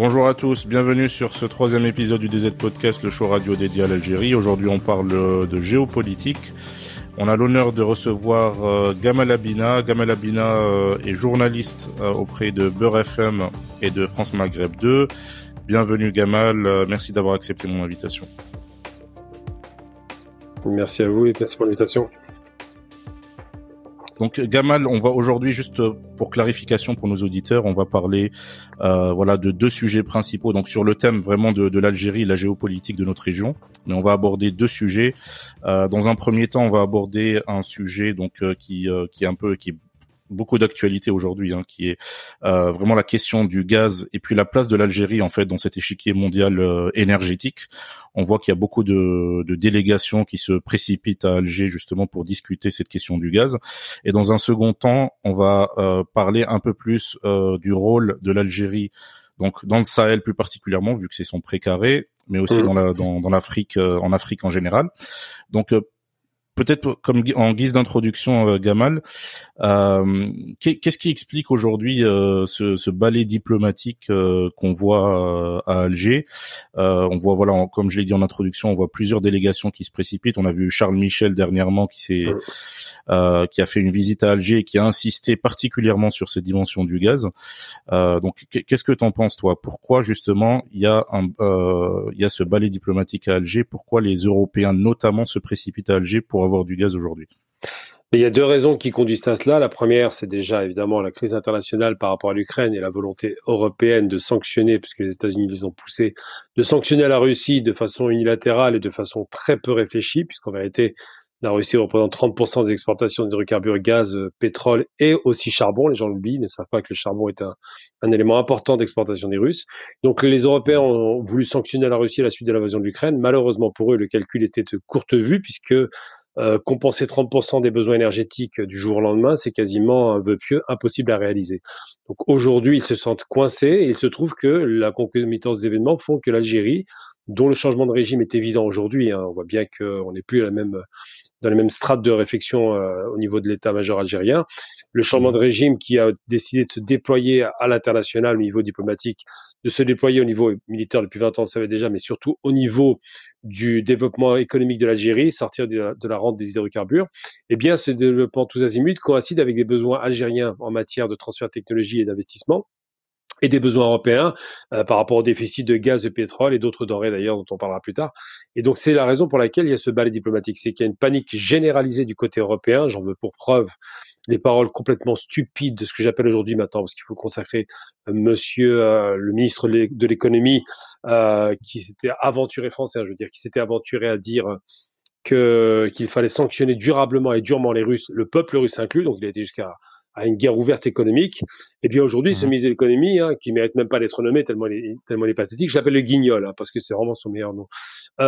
Bonjour à tous, bienvenue sur ce troisième épisode du DZ Podcast, le show radio dédié à l'Algérie. Aujourd'hui, on parle de géopolitique. On a l'honneur de recevoir Gamal Abina. Gamal Abina est journaliste auprès de Beurre FM et de France Maghreb 2. Bienvenue Gamal, merci d'avoir accepté mon invitation. Merci à vous et merci pour l'invitation. Donc Gamal, on va aujourd'hui, juste pour clarification pour nos auditeurs, on va parler de deux sujets principaux. Donc sur le thème vraiment de l'Algérie, la géopolitique de notre région, mais on va aborder deux sujets. Dans un premier temps, on va aborder un sujet qui est beaucoup d'actualité aujourd'hui, qui est vraiment la question du gaz et puis la place de l'Algérie en fait dans cet échiquier mondial énergétique. On voit qu'il y a beaucoup de délégations qui se précipitent à Alger justement pour discuter cette question du gaz. Et dans un second temps, on va parler un peu plus du rôle de l'Algérie, donc dans le Sahel plus particulièrement vu que c'est son précaré, mais aussi dans l'Afrique, en Afrique en général. Donc peut-être comme en guise d'introduction, Gamal, qu'est-ce qui explique aujourd'hui ce ballet diplomatique qu'on voit à Alger? On voit, comme je l'ai dit en introduction, on voit plusieurs délégations qui se précipitent. On a vu Charles Michel dernièrement qui a fait une visite à Alger et qui a insisté particulièrement sur cette dimension du gaz. Donc, qu'est-ce que t'en penses, toi? Pourquoi justement il y a ce ballet diplomatique à Alger? Pourquoi les Européens notamment se précipitent à Alger pour avoir du gaz aujourd'hui? Il y a deux raisons qui conduisent à cela. La première, c'est déjà évidemment la crise internationale par rapport à l'Ukraine et la volonté européenne de sanctionner, puisque les États-Unis les ont poussés, de sanctionner la Russie de façon unilatérale et de façon très peu réfléchie, puisqu'en vérité, la Russie représente 30% des exportations d'hydrocarbures, gaz, pétrole et aussi charbon. Les gens l'oublient, ne savent pas que le charbon est un élément important d'exportation des Russes. Donc les Européens ont voulu sanctionner la Russie à la suite de l'invasion de l'Ukraine. Malheureusement pour eux, le calcul était de courte vue, puisque compenser 30% des besoins énergétiques du jour au lendemain, c'est quasiment un vœu pieux impossible à réaliser. Donc aujourd'hui, ils se sentent coincés et il se trouve que la concomitance des événements font que l'Algérie, dont le changement de régime est évident aujourd'hui, on voit bien qu'on n'est plus dans les mêmes strates de réflexion au niveau de l'état-major algérien. Le changement de régime qui a décidé de se déployer à l'international au niveau diplomatique, de se déployer au niveau militaire depuis 20 ans, on le savait déjà, mais surtout au niveau du développement économique de l'Algérie, sortir de la rente des hydrocarbures, eh bien, ce développement tous azimuts coïncide avec des besoins algériens en matière de transfert de technologie et d'investissement, et des besoins européens par rapport au déficit de gaz, de pétrole et d'autres denrées d'ailleurs dont on parlera plus tard. Et donc c'est la raison pour laquelle il y a ce balai diplomatique, c'est qu'il y a une panique généralisée du côté européen. J'en veux pour preuve les paroles complètement stupides de ce que j'appelle aujourd'hui maintenant, parce qu'il faut consacrer monsieur le ministre de l'économie qui s'était aventuré français, je veux dire, qui s'était aventuré à dire qu'il fallait sanctionner durablement et durement les Russes, le peuple russe inclus, donc il a été jusqu'à une guerre ouverte économique. Et bien aujourd'hui, ce ministre de l'économie, qui mérite même pas d'être nommé tellement il est pathétique, je l'appelle le Guignol, parce que c'est vraiment son meilleur nom,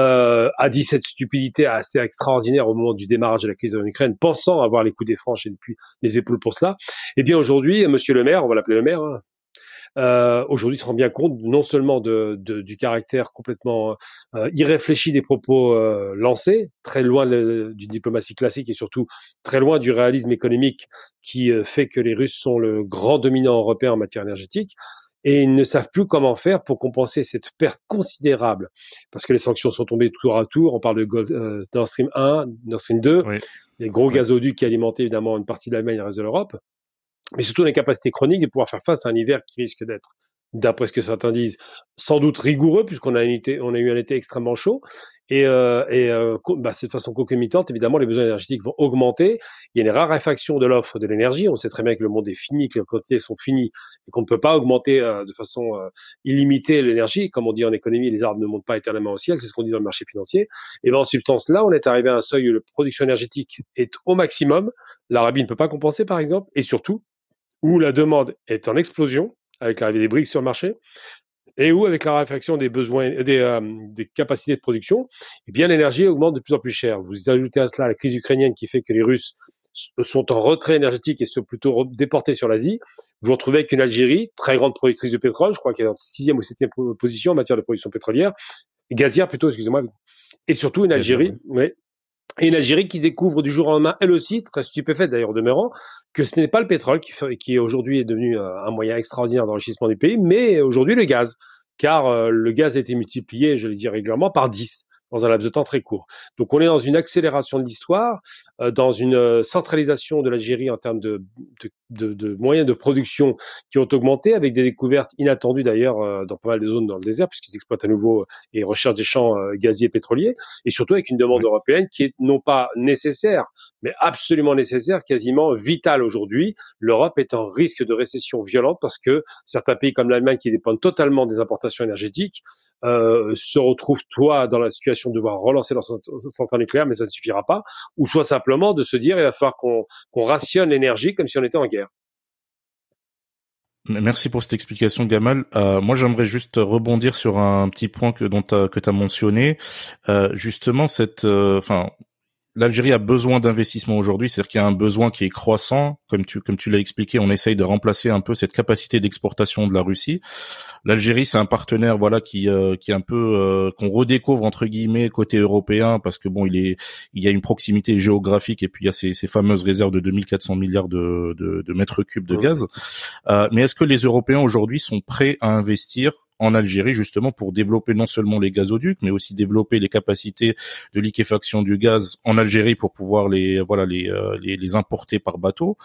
a dit cette stupidité assez extraordinaire au moment du démarrage de la crise en Ukraine, pensant avoir les coups des franches et depuis les épaules pour cela. Et bien aujourd'hui, monsieur le maire, on va l'appeler le maire, aujourd'hui se rend bien compte non seulement du caractère complètement irréfléchi des propos lancés, très loin d'une diplomatie classique et surtout très loin du réalisme économique qui fait que les Russes sont le grand dominant européen en matière énergétique. Et ils ne savent plus comment faire pour compenser cette perte considérable, parce que les sanctions sont tombées tour à tour. On parle de Nord Stream 1, Nord Stream 2, oui. Les gros gazoducs qui alimentaient évidemment une partie de l'Allemagne et le reste de l'Europe, mais surtout l'incapacité chronique de pouvoir faire face à un hiver qui risque d'être, d'après ce que certains disent, sans doute rigoureux, puisqu'on a eu un été extrêmement chaud, et de façon concomitante, évidemment, les besoins énergétiques vont augmenter. Il y a une raréfaction de l'offre de l'énergie. On sait très bien que le monde est fini, que les quantités sont finies, et qu'on ne peut pas augmenter de façon illimitée l'énergie. Comme on dit en économie, les arbres ne montent pas éternellement au ciel, c'est ce qu'on dit dans le marché financier. Et bien, en substance, là, on est arrivé à un seuil où la production énergétique est au maximum. L'Arabie ne peut pas compenser, par exemple, et surtout, où la demande est en explosion, avec l'arrivée des briques sur le marché, et où, avec la raréfaction des besoins, des capacités de production, eh bien, l'énergie augmente de plus en plus cher. Vous ajoutez à cela la crise ukrainienne qui fait que les Russes sont en retrait énergétique et sont plutôt déportés sur l'Asie. Vous vous retrouvez avec une Algérie, très grande productrice de pétrole, je crois qu'elle est en 6e ou 7e position en matière de production pétrolière, gazière plutôt, excusez-moi, et surtout une Algérie, oui. Et une Algérie qui découvre du jour au lendemain, elle aussi, très stupéfaite d'ailleurs demeurant, que ce n'est pas le pétrole qui aujourd'hui est devenu un moyen extraordinaire d'enrichissement du pays, mais aujourd'hui le gaz. car le gaz a été multiplié, je l'ai dit régulièrement, par 10 dans un laps de temps très court. Donc on est dans une accélération de l'histoire, dans une centralisation de l'Algérie en termes de moyens de production qui ont augmenté, avec des découvertes inattendues d'ailleurs dans pas mal de zones dans le désert, puisqu'ils exploitent à nouveau et recherchent des champs gaziers et pétroliers, et surtout avec une demande européenne qui est non pas nécessaire, mais absolument nécessaire, quasiment vitale aujourd'hui. L'Europe est en risque de récession violente parce que certains pays comme l'Allemagne, qui dépendent totalement des importations énergétiques, se retrouvent dans la situation de devoir relancer leur centrale nucléaire, mais ça ne suffira pas, ou soit simplement de se dire il va falloir qu'on rationne l'énergie comme si on était en guerre. Merci pour cette explication, Gamal. Moi, j'aimerais juste rebondir sur un petit point que t'as mentionné. Justement, l'Algérie a besoin d'investissement aujourd'hui, c'est-à-dire qu'il y a un besoin qui est croissant. Comme tu l'as expliqué, on essaye de remplacer un peu cette capacité d'exportation de la Russie. L'Algérie, c'est un partenaire, voilà, qui est un peu qu'on redécouvre entre guillemets côté européen, parce que bon, il y a une proximité géographique, et puis il y a ces fameuses réserves de 2400 milliards de mètres cubes de gaz. Mais est-ce que les Européens aujourd'hui sont prêts à investir en Algérie, justement, pour développer non seulement les gazoducs, mais aussi développer les capacités de liquéfaction du gaz en Algérie pour pouvoir les importer par bateau?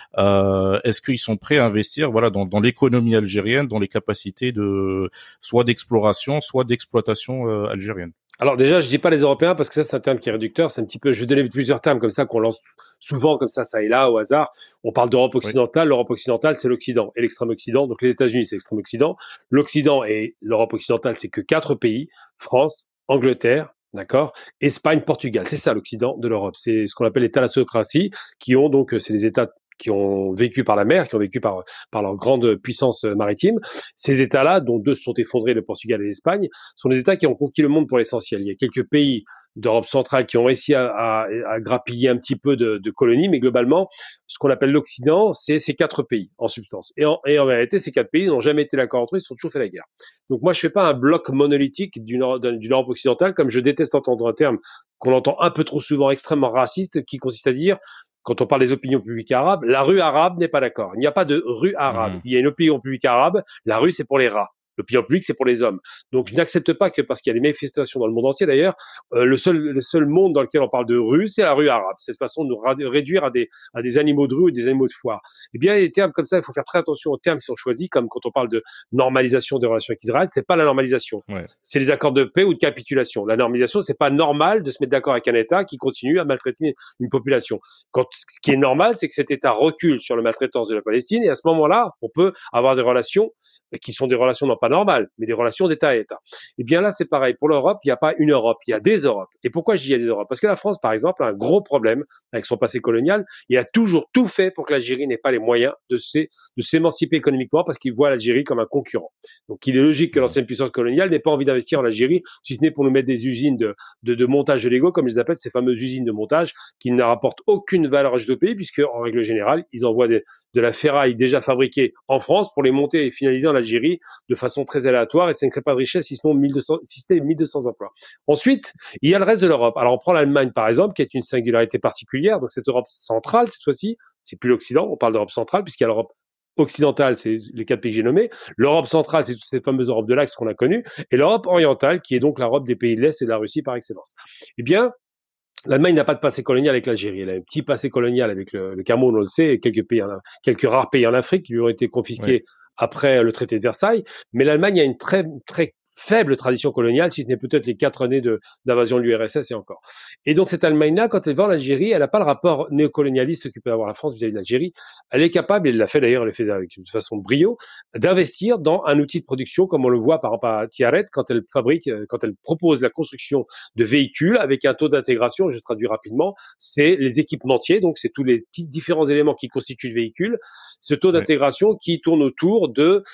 Est-ce qu'ils sont prêts à investir, voilà, dans l'économie algérienne, dans les capacités soit d'exploration, soit d'exploitation algérienne? Alors déjà, je dis pas les Européens parce que ça c'est un terme qui est réducteur. C'est un petit peu, je vais donner plusieurs termes comme ça qu'on lance souvent comme ça et là au hasard. On parle d'Europe occidentale. Oui. L'Europe occidentale, c'est l'Occident et l'extrême Occident. Donc les États-Unis, c'est l'extrême Occident. L'Occident et l'Europe occidentale, c'est que 4 pays: France, Angleterre, d'accord, Espagne, Portugal. C'est ça l'Occident de l'Europe. C'est ce qu'on appelle les thalassocraties, qui ont donc, c'est les États qui ont vécu par la mer, qui ont vécu par leur grande puissance maritime. Ces États-là, dont 2 se sont effondrés, le Portugal et l'Espagne, sont des États qui ont conquis le monde pour l'essentiel. Il y a quelques pays d'Europe centrale qui ont réussi à grappiller un petit peu de colonies, mais globalement, ce qu'on appelle l'Occident, c'est ces 4 pays, en substance. Et en réalité, ces 4 pays n'ont jamais été d'accord entre eux, ils se sont toujours fait la guerre. Donc moi, je fais pas un bloc monolithique d'une Europe occidentale, comme je déteste entendre un terme qu'on entend un peu trop souvent, extrêmement raciste, qui consiste à dire, quand on parle des opinions publiques arabes, la rue arabe n'est pas d'accord. Il n'y a pas de rue arabe. Il y a une opinion publique arabe. La rue, c'est pour les rats. L'opinion publique, c'est pour les hommes. Donc, je n'accepte pas que, parce qu'il y a des manifestations dans le monde entier d'ailleurs, le seul monde dans lequel on parle de rue, c'est la rue arabe. Cette façon de nous réduire à des animaux de rue ou des animaux de foire. Eh bien, les termes comme ça, il faut faire très attention aux termes qui sont choisis, comme quand on parle de normalisation des relations avec Israël, c'est pas la normalisation. Ouais. C'est les accords de paix ou de capitulation. La normalisation, c'est pas normal de se mettre d'accord avec un État qui continue à maltraiter une population. Ce qui est normal, c'est que cet État recule sur la maltraitance de la Palestine, et à ce moment-là, on peut avoir des relations qui sont des relations non pas normales, mais des relations d'État à État. Et bien là, c'est pareil. Pour l'Europe, il n'y a pas une Europe, il y a des Europes. Et pourquoi je dis il y a des Europes? Parce que la France, par exemple, a un gros problème avec son passé colonial. Il a toujours tout fait pour que l'Algérie n'ait pas les moyens de s'émanciper économiquement, parce qu'il voit l'Algérie comme un concurrent. Donc il est logique que l'ancienne puissance coloniale n'ait pas envie d'investir en Algérie, si ce n'est pour nous mettre des usines de montage de Lego, comme je les appelle, ces fameuses usines de montage qui ne rapportent aucune valeur ajoutée au pays, puisque en règle générale, ils envoient de la ferraille déjà fabriquée en France pour les monter et finaliser en Algérie de façon très aléatoire, et ça ne crée pas de richesse si ce n'est 1200 emplois. Ensuite, il y a le reste de l'Europe. Alors on prend l'Allemagne par exemple, qui est une singularité particulière, donc cette Europe centrale cette fois-ci, c'est plus l'Occident, on parle d'Europe centrale puisqu'il y a l'Europe occidentale, c'est les 4 pays que j'ai nommés. L'Europe centrale, c'est toutes ces fameuses Europes de l'Axe qu'on a connues, et l'Europe orientale, qui est donc l'Europe des pays de l'Est et de la Russie par excellence. Eh bien, l'Allemagne n'a pas de passé colonial avec l'Algérie. Elle a un petit passé colonial avec le Cameroun, on le sait, et quelques rares pays en Afrique qui lui ont été confisqués après le traité de Versailles. Mais l'Allemagne a une très, très faible tradition coloniale, si ce n'est peut-être les 4 années d'invasion de l'URSS et encore. Et donc cette Allemagne-là, quand elle va en Algérie, elle n'a pas le rapport néocolonialiste que peut avoir la France vis-à-vis de l'Algérie. Elle est capable, et elle l'a fait d'ailleurs, elle l'a fait de façon de brio, d'investir dans un outil de production, comme on le voit par exemple à Tiaret, quand elle propose la construction de véhicules avec un taux d'intégration, je traduis rapidement, c'est les équipementiers, donc c'est tous les petits différents éléments qui constituent le véhicule. Ce taux d'intégration qui tourne autour de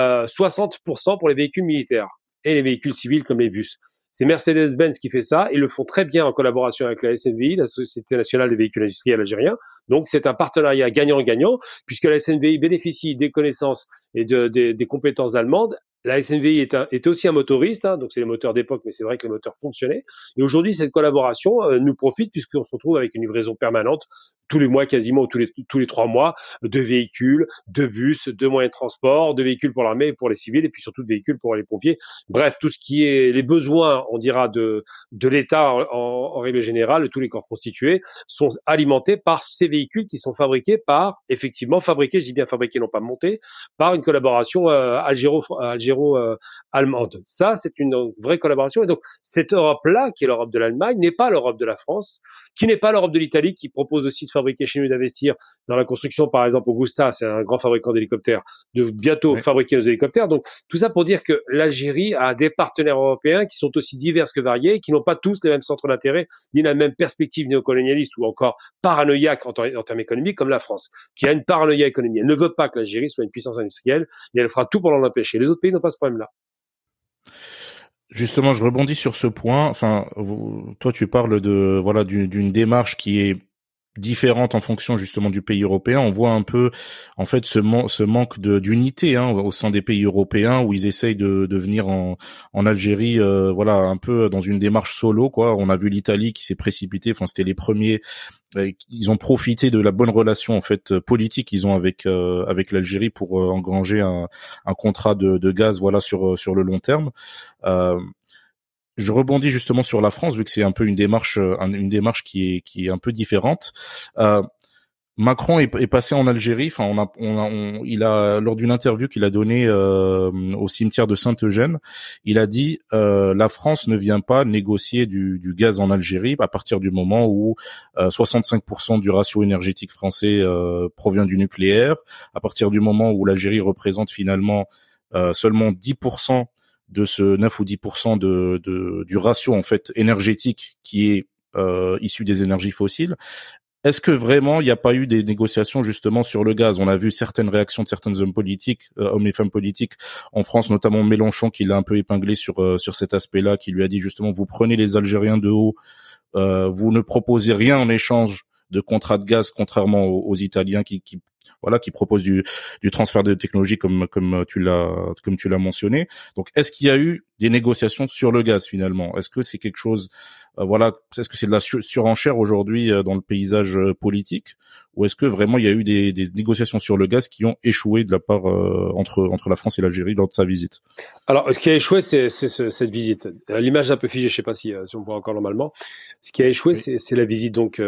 60% pour les véhicules militaires et les véhicules civils comme les bus. C'est Mercedes-Benz qui fait ça. Ils le font très bien en collaboration avec la SNVI, la Société nationale des véhicules industriels algériens. Donc, c'est un partenariat gagnant-gagnant, puisque la SNVI bénéficie des connaissances et des compétences allemandes. La SNVI était aussi un motoriste, hein, donc c'est les moteurs d'époque, mais c'est vrai que les moteurs fonctionnaient. Et aujourd'hui, cette collaboration nous profite puisqu'on se retrouve avec une livraison permanente tous les mois quasiment, ou tous les 3 mois, de véhicules, de bus, de moyens de transport, de véhicules pour l'armée et pour les civils, et puis surtout de véhicules pour les pompiers. Bref, tout ce qui est les besoins, on dira, de l'État en règle générale, tous les corps constitués, sont alimentés par ces véhicules qui sont fabriqués par, effectivement, fabriqués, je dis bien fabriqués, non pas montés, par une collaboration algéro-allemande. Ça, c'est une vraie collaboration. Et donc, cette Europe-là, qui est l'Europe de l'Allemagne, n'est pas l'Europe de la France, qui n'est pas l'Europe de l'Italie, qui propose aussi de fabriquer chez nous et d'investir dans la construction, par exemple, Augusta, c'est un grand fabricant d'hélicoptères, de bientôt Oui. fabriquer nos hélicoptères. Donc, tout ça pour dire que l'Algérie a des partenaires européens qui sont aussi divers que variés, qui n'ont pas tous les mêmes centres d'intérêt, ni la même perspective néocolonialiste ou encore paranoïaque en termes économiques, comme la France, qui a une paranoïa économique. Elle ne veut pas que l'Algérie soit une puissance industrielle, et elle fera tout pour l'en empêcher. Les autres pays n'ont pas ce problème-là. Justement, je rebondis sur ce point. Enfin, toi, tu parles de voilà d'une démarche qui est différente en fonction justement du pays européen. On voit un peu en fait ce manque d'unité hein, au sein des pays européens où ils essayent de venir en Algérie voilà un peu dans une démarche solo quoi. On a vu l'Italie qui s'est précipitée, enfin c'était les premiers ils ont profité de la bonne relation en fait politique qu'ils ont avec l'Algérie pour engranger un contrat de gaz voilà sur le long terme. Euh, je rebondis justement sur la France vu que c'est un peu une démarche qui est un peu différente. Euh, Macron est passé en Algérie. Enfin, il a lors d'une interview qu'il a donnée au cimetière de Saint-Eugène, il a dit la France ne vient pas négocier du gaz en Algérie à partir du moment où 65% du ratio énergétique français provient du nucléaire, à partir du moment où l'Algérie représente finalement seulement 10% de ce 9 ou 10% du ratio en fait énergétique qui est issu des énergies fossiles. Est-ce que vraiment il n'y a pas eu des négociations justement sur le gaz? On a vu certaines réactions de certains hommes politiques, hommes et femmes politiques en France, notamment Mélenchon qui l'a un peu épinglé sur cet aspect-là, qui lui a dit justement vous prenez les Algériens de haut, vous ne proposez rien en échange de contrats de gaz, contrairement aux Italiens qui proposent du transfert de technologie comme tu l'as mentionné. Donc est-ce qu'il y a eu des négociations sur le gaz finalement? Est-ce que c'est quelque chose est-ce que c'est de la surenchère aujourd'hui dans le paysage politique, ou est-ce que vraiment il y a eu des négociations sur le gaz qui ont échoué de la part entre la France et l'Algérie lors de sa visite? Alors, ce qui a échoué, c'est cette visite. L'image est un peu figée, je ne sais pas si on voit encore normalement. Ce qui a échoué, Oui. c'est la visite donc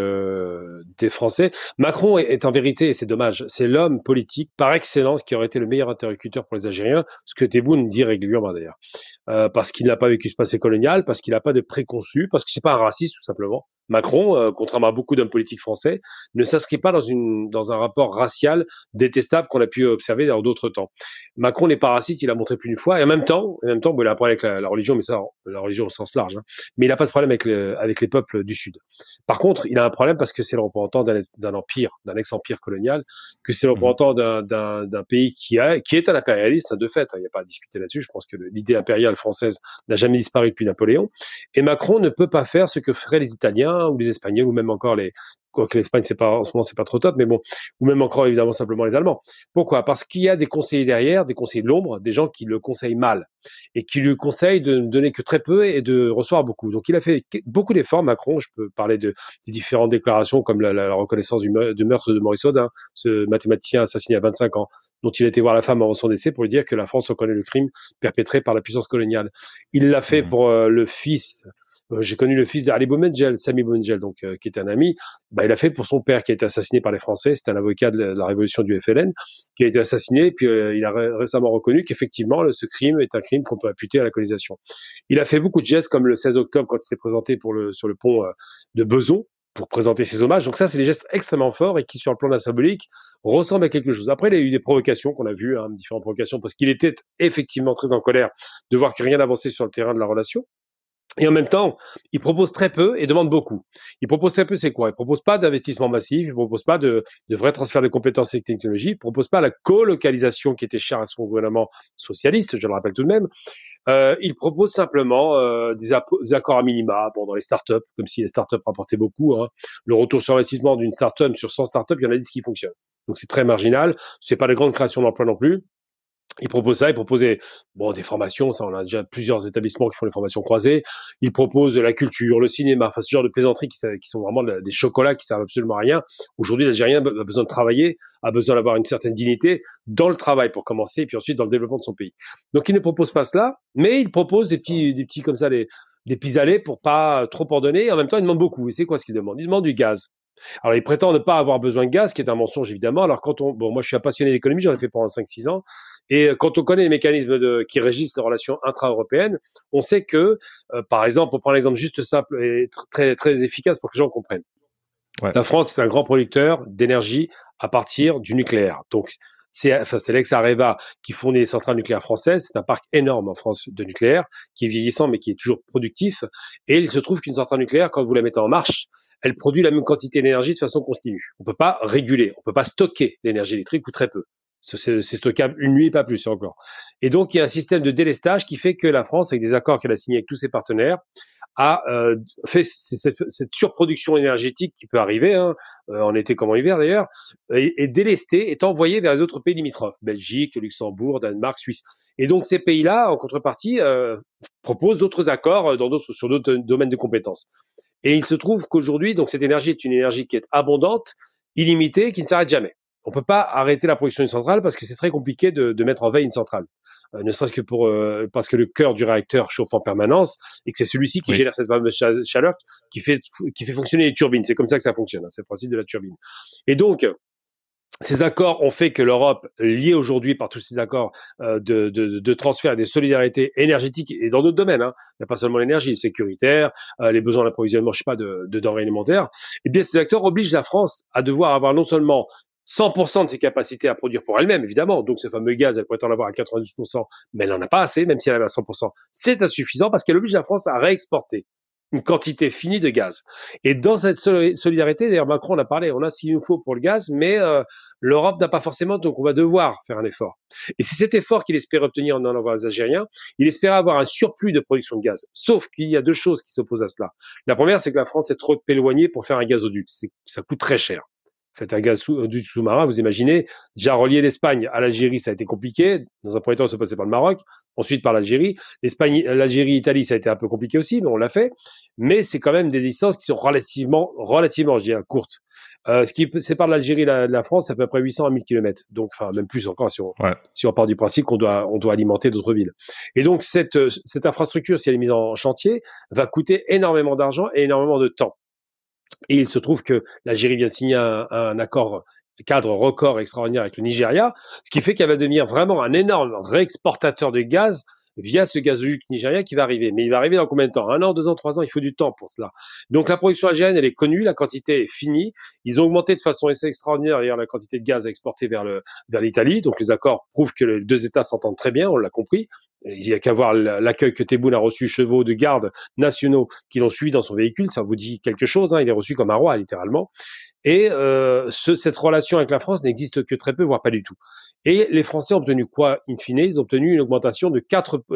des Français. Macron est en vérité, et c'est dommage, c'est l'homme politique par excellence qui aurait été le meilleur interlocuteur pour les Algériens, ce que Tebboune dit régulièrement d'ailleurs. Parce qu'il n'a pas vécu ce passé colonial, parce qu'il n'a pas de préconçus, parce que c'est pas un raciste tout simplement. Macron, contrairement à beaucoup d'hommes politiques français, ne s'inscrit pas dans un rapport racial détestable qu'on a pu observer dans d'autres temps. Macron n'est pas raciste, il l'a montré plus d'une fois, et en même temps, bon, il a un problème avec la religion, mais ça, la religion au sens large, hein, mais il n'a pas de problème avec les peuples du Sud. Par contre, il a un problème parce que c'est le représentant d'un empire, d'un ex-empire colonial, que c'est le Mhm. représentant d'un pays qui est un impérialiste, de fait, il n'y a pas à discuter là-dessus, je pense que l'idée impériale française n'a jamais disparu depuis Napoléon, et Macron ne peut pas faire ce que feraient les Italiens ou les Espagnols, ou même encore quoique l'Espagne, en ce moment, c'est pas trop top, mais bon, ou même encore, évidemment, simplement les Allemands. Pourquoi? Parce qu'il y a des conseillers derrière, des conseillers de l'ombre, des gens qui le conseillent mal et qui lui conseillent de ne donner que très peu et de recevoir beaucoup. Donc, il a fait beaucoup d'efforts, Macron. Je peux parler des différentes déclarations comme la reconnaissance du meurtre de Maurice Audin, ce mathématicien assassiné à 25 ans, dont il a été voir la femme avant son décès pour lui dire que la France reconnaît le crime perpétré par la puissance coloniale. Il l'a fait Mhm. pour le fils. J'ai connu le fils d'Ali Boumendjel, Sami Boumendjel, donc qui était un ami. Il a fait pour son père qui a été assassiné par les Français. C'était un avocat de la révolution du FLN qui a été assassiné. Et puis il a récemment reconnu qu'effectivement ce crime est un crime qu'on peut imputer à la colonisation. Il a fait beaucoup de gestes comme le 16 octobre quand il s'est présenté sur le pont de Besançon pour présenter ses hommages. Donc ça, c'est des gestes extrêmement forts et qui, sur le plan de la symbolique, ressemblent à quelque chose. Après, il y a eu des provocations qu'on a vues, hein, différentes provocations, parce qu'il était effectivement très en colère de voir que rien n'avançait sur le terrain de la relation. Et en même temps, il propose très peu et demande beaucoup. Il propose très peu, c'est quoi? Il propose pas d'investissement massif, il propose pas de vrais transferts de compétences et de technologies, il propose pas la colocalisation qui était chère à son gouvernement socialiste, je le rappelle tout de même. Il propose simplement des accords à minima, bon, dans les startups, comme si les startups rapportaient beaucoup, hein. Le retour sur investissement d'une startup sur 100 startups, il y en a 10 qui fonctionnent. Donc c'est très marginal. C'est pas de grande création d'emplois non plus. Il propose ça, il propose des formations, ça on a déjà plusieurs établissements qui font les formations croisées. Il propose la culture, le cinéma, enfin ce genre de plaisanteries qui sont vraiment des chocolats qui servent absolument à rien. Aujourd'hui, l'Algérien a besoin de travailler, a besoin d'avoir une certaine dignité dans le travail pour commencer, et puis ensuite dans le développement de son pays. Donc il ne propose pas cela, mais il propose des petits comme ça, des pis-aller pour pas trop en donner. Et en même temps, il demande beaucoup. Et c'est quoi ce qu'il demande? Il demande du gaz. Alors, il prétend ne pas avoir besoin de gaz, ce qui est un mensonge, évidemment. Alors, moi, je suis un passionné d'économie, j'en ai fait pendant 5-6 ans. Et quand on connaît les mécanismes qui régissent les relations intra-européennes, on sait que, par exemple, on prend l'exemple juste simple et très, très efficace pour que les gens comprennent. Ouais. La France est un grand producteur d'énergie à partir du nucléaire. Donc, c'est l'ex-Areva qui fournit les centrales nucléaires françaises. C'est un parc énorme en France de nucléaire, qui est vieillissant, mais qui est toujours productif. Et il se trouve qu'une centrale nucléaire, quand vous la mettez en marche, elle produit la même quantité d'énergie de façon continue. On ne peut pas réguler, on ne peut pas stocker l'énergie électrique ou très peu. C'est stockable une nuit, pas plus encore. Et donc, il y a un système de délestage qui fait que la France, avec des accords qu'elle a signés avec tous ses partenaires, a fait cette surproduction énergétique qui peut arriver, en été comme en hiver d'ailleurs, est délestée, est envoyée vers les autres pays limitrophes, Belgique, Luxembourg, Danemark, Suisse. Et donc ces pays-là, en contrepartie, proposent d'autres accords sur d'autres domaines de compétences. Et il se trouve qu'aujourd'hui, donc cette énergie est une énergie qui est abondante, illimitée, qui ne s'arrête jamais. On ne peut pas arrêter la production d'une centrale parce que c'est très compliqué de mettre en veille une centrale. Ne serait-ce que parce que le cœur du réacteur chauffe en permanence et que c'est celui-ci qui génère cette fameuse chaleur qui fait fonctionner les turbines. C'est comme ça que ça fonctionne, c'est le principe de la turbine. Et donc, ces accords ont fait que l'Europe, liée aujourd'hui par tous ces accords de transfert et de solidarité énergétique et dans d'autres domaines, il n'y a pas seulement l'énergie, sécuritaire, les besoins d'approvisionnement, je sais pas, de denrées alimentaires, eh bien ces accords obligent la France à devoir avoir non seulement 100% de ses capacités à produire pour elle-même, évidemment. Donc, ce fameux gaz, elle pourrait en avoir à 92%, mais elle n'en a pas assez, même si elle avait à 100%. C'est insuffisant parce qu'elle oblige la France à réexporter une quantité finie de gaz. Et dans cette solidarité, d'ailleurs, Macron en a parlé, on a ce qu'il nous faut pour le gaz, mais l'Europe n'a pas forcément, donc on va devoir faire un effort. Et c'est cet effort qu'il espérait obtenir en allant voir les Algériens. Il espérait avoir un surplus de production de gaz. Sauf qu'il y a deux choses qui s'opposent à cela. La première, c'est que la France est trop éloignée pour faire un gazoduc. Ça coûte très cher. Faites un gazoduc sous-marin, vous imaginez, déjà relier l'Espagne à l'Algérie, ça a été compliqué. Dans un premier temps, ça passait par le Maroc, ensuite par l'Algérie. L'Algérie, Italie, ça a été un peu compliqué aussi, mais on l'a fait. Mais c'est quand même des distances qui sont relativement, je dirais, courtes. Ce qui sépare l'Algérie de la France, c'est à peu près 800 à 1000 km. Donc, enfin, même plus encore si on part du principe qu'on doit alimenter d'autres villes. Et donc, cette infrastructure, si elle est mise en chantier, va coûter énormément d'argent et énormément de temps. Et il se trouve que l'Algérie vient de signer un accord cadre record extraordinaire avec le Nigeria, ce qui fait qu'elle va devenir vraiment un énorme réexportateur de gaz via ce gazoduc nigérien qui va arriver. Mais il va arriver dans combien de temps? 1 an, 2 ans, 3 ans? Il faut du temps pour cela. Donc la production algérienne, elle est connue, la quantité est finie. Ils ont augmenté de façon assez extraordinaire d'ailleurs la quantité de gaz à exporter vers l'Italie. Donc les accords prouvent que les deux États s'entendent très bien, on l'a compris. Il n'y a qu'à voir l'accueil que Tebboune a reçu, chevaux de garde nationaux qui l'ont suivi dans son véhicule, ça vous dit quelque chose, il est reçu comme un roi, littéralement. Et cette relation avec la France n'existe que très peu, voire pas du tout. Et les Français ont obtenu quoi, in fine? Ils ont obtenu une augmentation de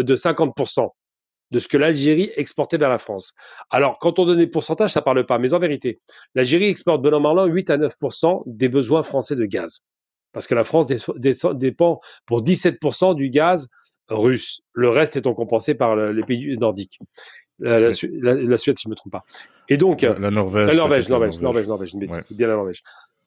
50% de ce que l'Algérie exportait vers la France. Alors, quand on donne des pourcentages, ça parle pas, mais en vérité, l'Algérie exporte bon an mal an 8 à 9% des besoins français de gaz. Parce que la France dépend pour 17% du gaz russe. Le reste étant compensé par les pays nordiques. La Suède, si je ne me trompe pas. Et donc, la Norvège. Norvège, une bêtise, c'est bien la Norvège.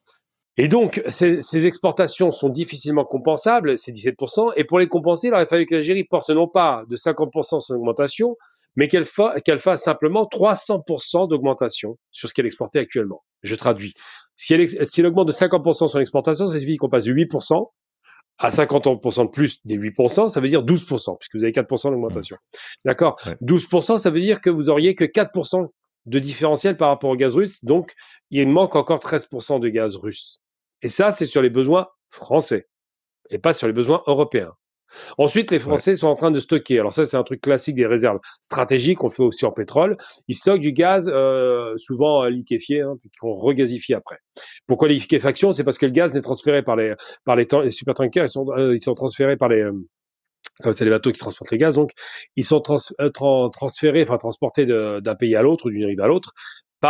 Et donc, ces exportations sont difficilement compensables, c'est 17%, et pour les compenser, il aurait fallu que l'Algérie porte non pas de 50% son augmentation, mais qu'elle fasse simplement 300% d'augmentation sur ce qu'elle exportait actuellement. Je traduis. Si elle augmente de 50% son exportation, ça signifie qu'on passe de 8% à 50% de plus des 8%, ça veut dire 12%, puisque vous avez 4% d'augmentation. D'accord? Ouais. 12%, ça veut dire que vous auriez que 4% de différentiel par rapport au gaz russe, donc il manque encore 13% de gaz russe. Et ça, c'est sur les besoins français, et pas sur les besoins européens. Ensuite, les Français sont en train de stocker. Alors ça, c'est un truc classique des réserves stratégiques. On le fait aussi en pétrole. Ils stockent du gaz, souvent liquéfié, qu'on regazifie après. Pourquoi liquéfaction? C'est parce que le gaz n'est transféré par les supertankers. Ils sont transférés par comme c'est les bateaux qui transportent le gaz, donc ils sont transportés d'un pays à l'autre ou d'une rive à l'autre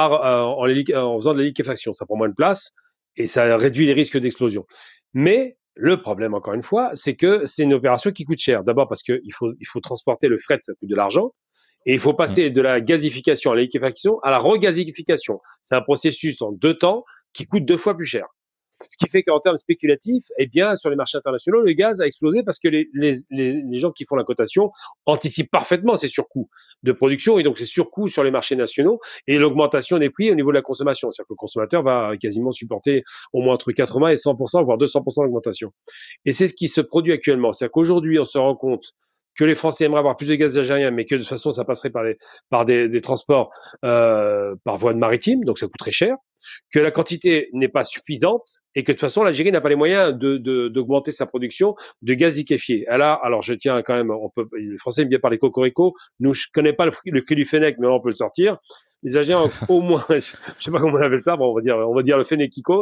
en faisant de la liquéfaction. Ça prend moins de place et ça réduit les risques d'explosion. Mais Le problème, encore une fois, c'est que c'est une opération qui coûte cher. D'abord parce qu'il faut transporter le fret, ça coûte de l'argent. Et il faut passer de la gazification à la liquéfaction à la regasification. C'est un processus en 2 temps qui coûte 2 fois plus cher. Ce qui fait qu'en termes spéculatifs, eh bien, sur les marchés internationaux, le gaz a explosé parce que les gens qui font la cotation anticipent parfaitement ces surcoûts de production et donc ces surcoûts sur les marchés nationaux et l'augmentation des prix au niveau de la consommation. C'est-à-dire que le consommateur va quasiment supporter au moins entre 80 et 100%, voire 200% d'augmentation. Et c'est ce qui se produit actuellement. C'est-à-dire qu'aujourd'hui, on se rend compte que les Français aimeraient avoir plus de gaz algérien, mais que de toute façon, ça passerait par des transports par voie maritime, donc ça coûterait cher, que la quantité n'est pas suffisante et que de toute façon, l'Algérie n'a pas les moyens d'augmenter sa production de gaz liquéfié. Alors je tiens quand même, les Français aiment bien parler cocorico, nous, je connais pas le cri du Fennec, mais on peut le sortir. Les Algériens ont au moins, je sais pas comment on appelle ça, bon, on va dire le Fennekico.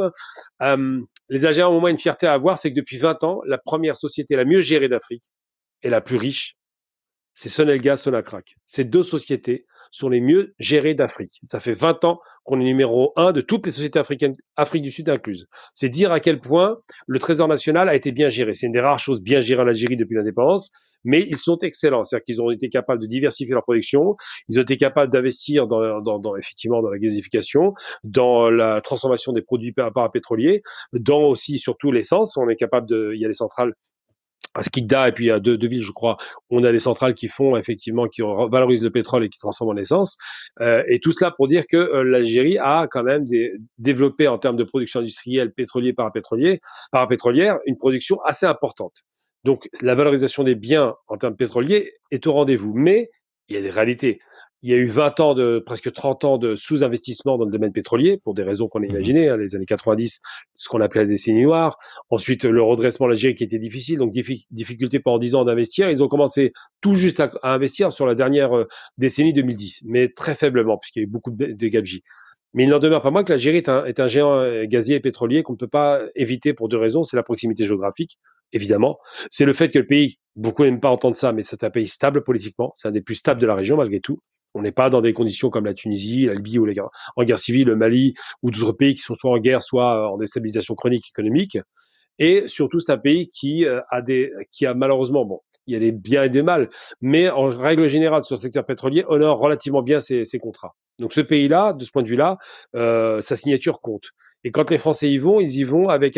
Les Algériens ont au moins une fierté à avoir, c'est que depuis 20 ans, la première société la mieux gérée d'Afrique et la plus riche, c'est Sonelgaz, Sonatrach. Ces 2 sociétés sont les mieux gérées d'Afrique. Ça fait 20 ans qu'on est numéro 1 de toutes les sociétés africaines, Afrique du Sud incluse. C'est dire à quel point le Trésor national a été bien géré. C'est une des rares choses bien gérées en Algérie depuis l'indépendance, mais ils sont excellents. C'est-à-dire qu'ils ont été capables de diversifier leur production, ils ont été capables d'investir effectivement dans la gazification, dans la transformation des produits parapétroliers, dans aussi surtout l'essence. On est capable il y a des centrales à Skikda et puis à deux villes, je crois, on a des centrales qui font effectivement, qui valorisent le pétrole et qui transforment en essence. Et tout cela pour dire que l'Algérie a quand même développé en termes de production industrielle, pétrolier, parapétrolière, une production assez importante. Donc la valorisation des biens en termes pétroliers est au rendez-vous. Mais il y a des réalités. Il y a eu 20 ans presque 30 ans de sous-investissement dans le domaine pétrolier, pour des raisons qu'on a imaginées, hein, les années 90, ce qu'on appelait la décennie noire. Ensuite, le redressement de l'Algérie qui était difficile, donc difficulté pendant 10 ans d'investir. Ils ont commencé tout juste à investir sur la dernière décennie 2010, mais très faiblement, puisqu'il y a eu beaucoup de gabegies. Mais il n'en demeure pas moins que l'Algérie est un géant gazier et pétrolier qu'on ne peut pas éviter pour 2 raisons. C'est la proximité géographique, évidemment. C'est le fait que le pays, beaucoup n'aiment pas entendre ça, mais c'est un pays stable politiquement. C'est un des plus stables de la région, malgré tout. On n'est pas dans des conditions comme la Tunisie, la Libye ou en guerre civile, le Mali ou d'autres pays qui sont soit en guerre, soit en déstabilisation chronique économique. Et surtout, c'est un pays qui a malheureusement, bon, il y a des biens et des mal, mais en règle générale, sur le secteur pétrolier, honore relativement bien ses contrats. Donc ce pays-là, de ce point de vue-là, sa signature compte. Et quand les Français ils y vont avec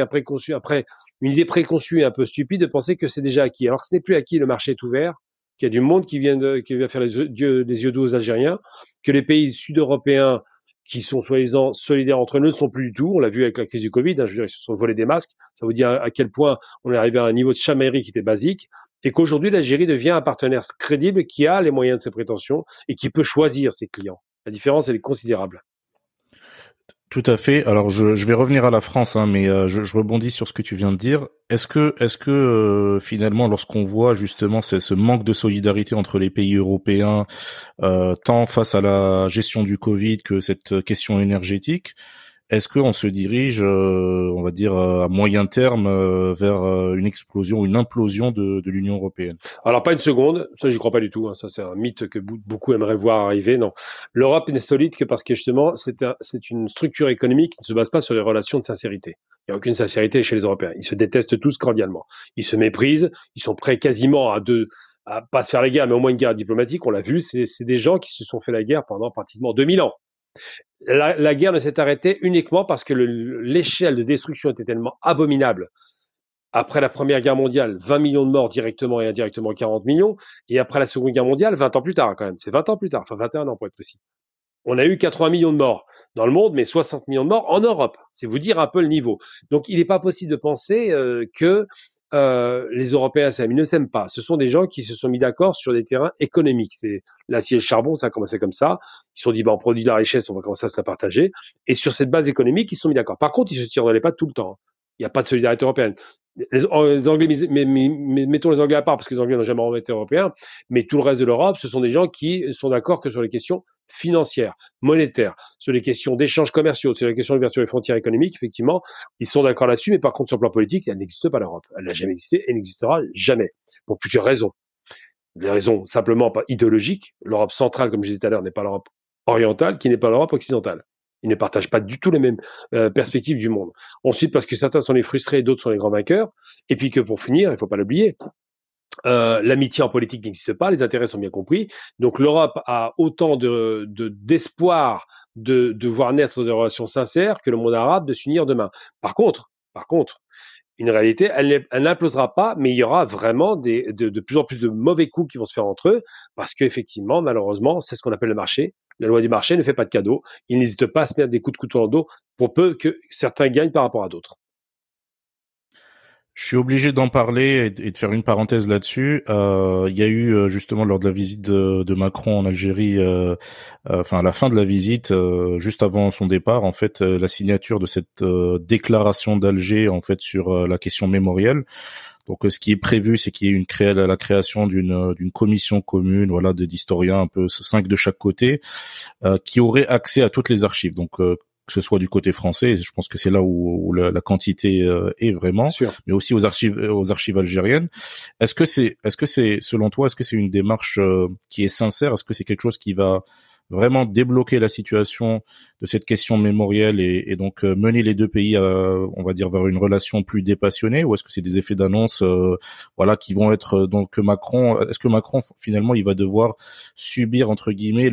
une idée préconçue et un peu stupide de penser que c'est déjà acquis. Alors que ce n'est plus acquis, le marché est ouvert, qu'il y a du monde qui vient faire les yeux doux aux Algériens, que les pays sud-européens qui sont soi-disant solidaires entre eux ne sont plus du tout. On l'a vu avec la crise du Covid, hein, je veux dire, ils se sont volés des masques. Ça vous dit à quel point on est arrivé à un niveau de chamaillerie qui était basique. Et qu'aujourd'hui, l'Algérie devient un partenaire crédible qui a les moyens de ses prétentions et qui peut choisir ses clients. La différence, elle est considérable. Tout à fait. Alors je vais revenir à la France, hein, mais je rebondis sur ce que tu viens de dire. Est-ce que finalement, lorsqu'on voit justement ce manque de solidarité entre les pays européens, tant face à la gestion du Covid que cette question énergétique, est-ce qu'on se dirige, on va dire, à moyen terme vers une explosion, une implosion de l'Union européenne? Alors, pas une seconde, ça, j'y crois pas du tout. Hein. Ça, c'est un mythe que beaucoup aimeraient voir arriver. Non. L'Europe n'est solide que parce que, justement, c'est une structure économique qui ne se base pas sur les relations de sincérité. Il n'y a aucune sincérité chez les Européens. Ils se détestent tous cordialement. Ils se méprisent. Ils sont prêts quasiment à pas se faire la guerre, mais au moins une guerre diplomatique. On l'a vu, c'est des gens qui se sont fait la guerre pendant pratiquement 2000 ans. La guerre ne s'est arrêtée uniquement parce que l'échelle de destruction était tellement abominable. Après la Première Guerre mondiale, 20 millions de morts directement et indirectement, 40 millions. Et après la Seconde Guerre mondiale, 20 ans plus tard quand même. C'est 20 ans plus tard, enfin 21 ans pour être précis. On a eu 80 millions de morts dans le monde, mais 60 millions de morts en Europe. C'est vous dire un peu le niveau. Donc il n'est pas possible de penser que les Européens s'aiment. Ils ne s'aiment pas. Ce sont des gens qui se sont mis d'accord sur des terrains économiques. C'est l'acier et le charbon, ça a commencé comme ça. Ils se sont dit, on produit de la richesse, on va commencer à se la partager. Et sur cette base économique, ils se sont mis d'accord. Par contre, ils se tirent dans les pattes tout le temps. Il n'y a pas de solidarité européenne. Les Anglais, mettons les Anglais à part parce que les Anglais n'ont jamais été européens, mais tout le reste de l'Europe, ce sont des gens qui sont d'accord que sur les questions financières, monétaires, sur les questions d'échanges commerciaux, sur les questions d'ouverture des frontières économiques, effectivement, ils sont d'accord là-dessus, mais par contre, sur le plan politique, elle n'existe pas l'Europe. Elle n'a jamais existé et n'existera jamais, pour plusieurs raisons. Des raisons simplement pas idéologiques. L'Europe centrale, comme je disais tout à l'heure, n'est pas l'Europe orientale, qui n'est pas l'Europe occidentale. Ils ne partagent pas du tout les mêmes perspectives du monde. Ensuite, parce que certains sont les frustrés, d'autres sont les grands vainqueurs. Et puis que pour finir, il ne faut pas l'oublier, l'amitié en politique n'existe pas, les intérêts sont bien compris. Donc l'Europe a autant d'espoir de voir naître des relations sincères que le monde arabe de s'unir demain. Par contre, une réalité, elle n'implosera pas, mais il y aura vraiment de plus en plus de mauvais coups qui vont se faire entre eux, parce qu'effectivement, malheureusement, c'est ce qu'on appelle le marché. La loi du marché ne fait pas de cadeaux. Il n'hésite pas à se mettre des coups de couteau dans le dos pour peu que certains gagnent par rapport à d'autres. Je suis obligé d'en parler et de faire une parenthèse là-dessus. Il y a eu justement lors de la visite de Macron en Algérie, enfin à la fin de la visite, juste avant son départ, en fait, la signature de cette déclaration d'Alger en fait sur la question mémorielle. Donc, ce qui est prévu, c'est qu'il y ait la création d'une commission commune, voilà, d'historiens un peu 5 de chaque côté, qui auraient accès à toutes les archives. Donc que ce soit du côté français, je pense que c'est là où la quantité est vraiment, Sûr. mais aussi aux archives algériennes. Est-ce que c'est selon toi, est-ce que c'est une démarche qui est sincère? Est-ce que c'est quelque chose qui va vraiment débloquer la situation de cette question mémorielle et donc mener les deux pays, on va dire, vers une relation plus dépassionnée, ou est-ce que c'est des effets d'annonce, voilà, qui vont être donc est-ce que Macron finalement il va devoir subir entre guillemets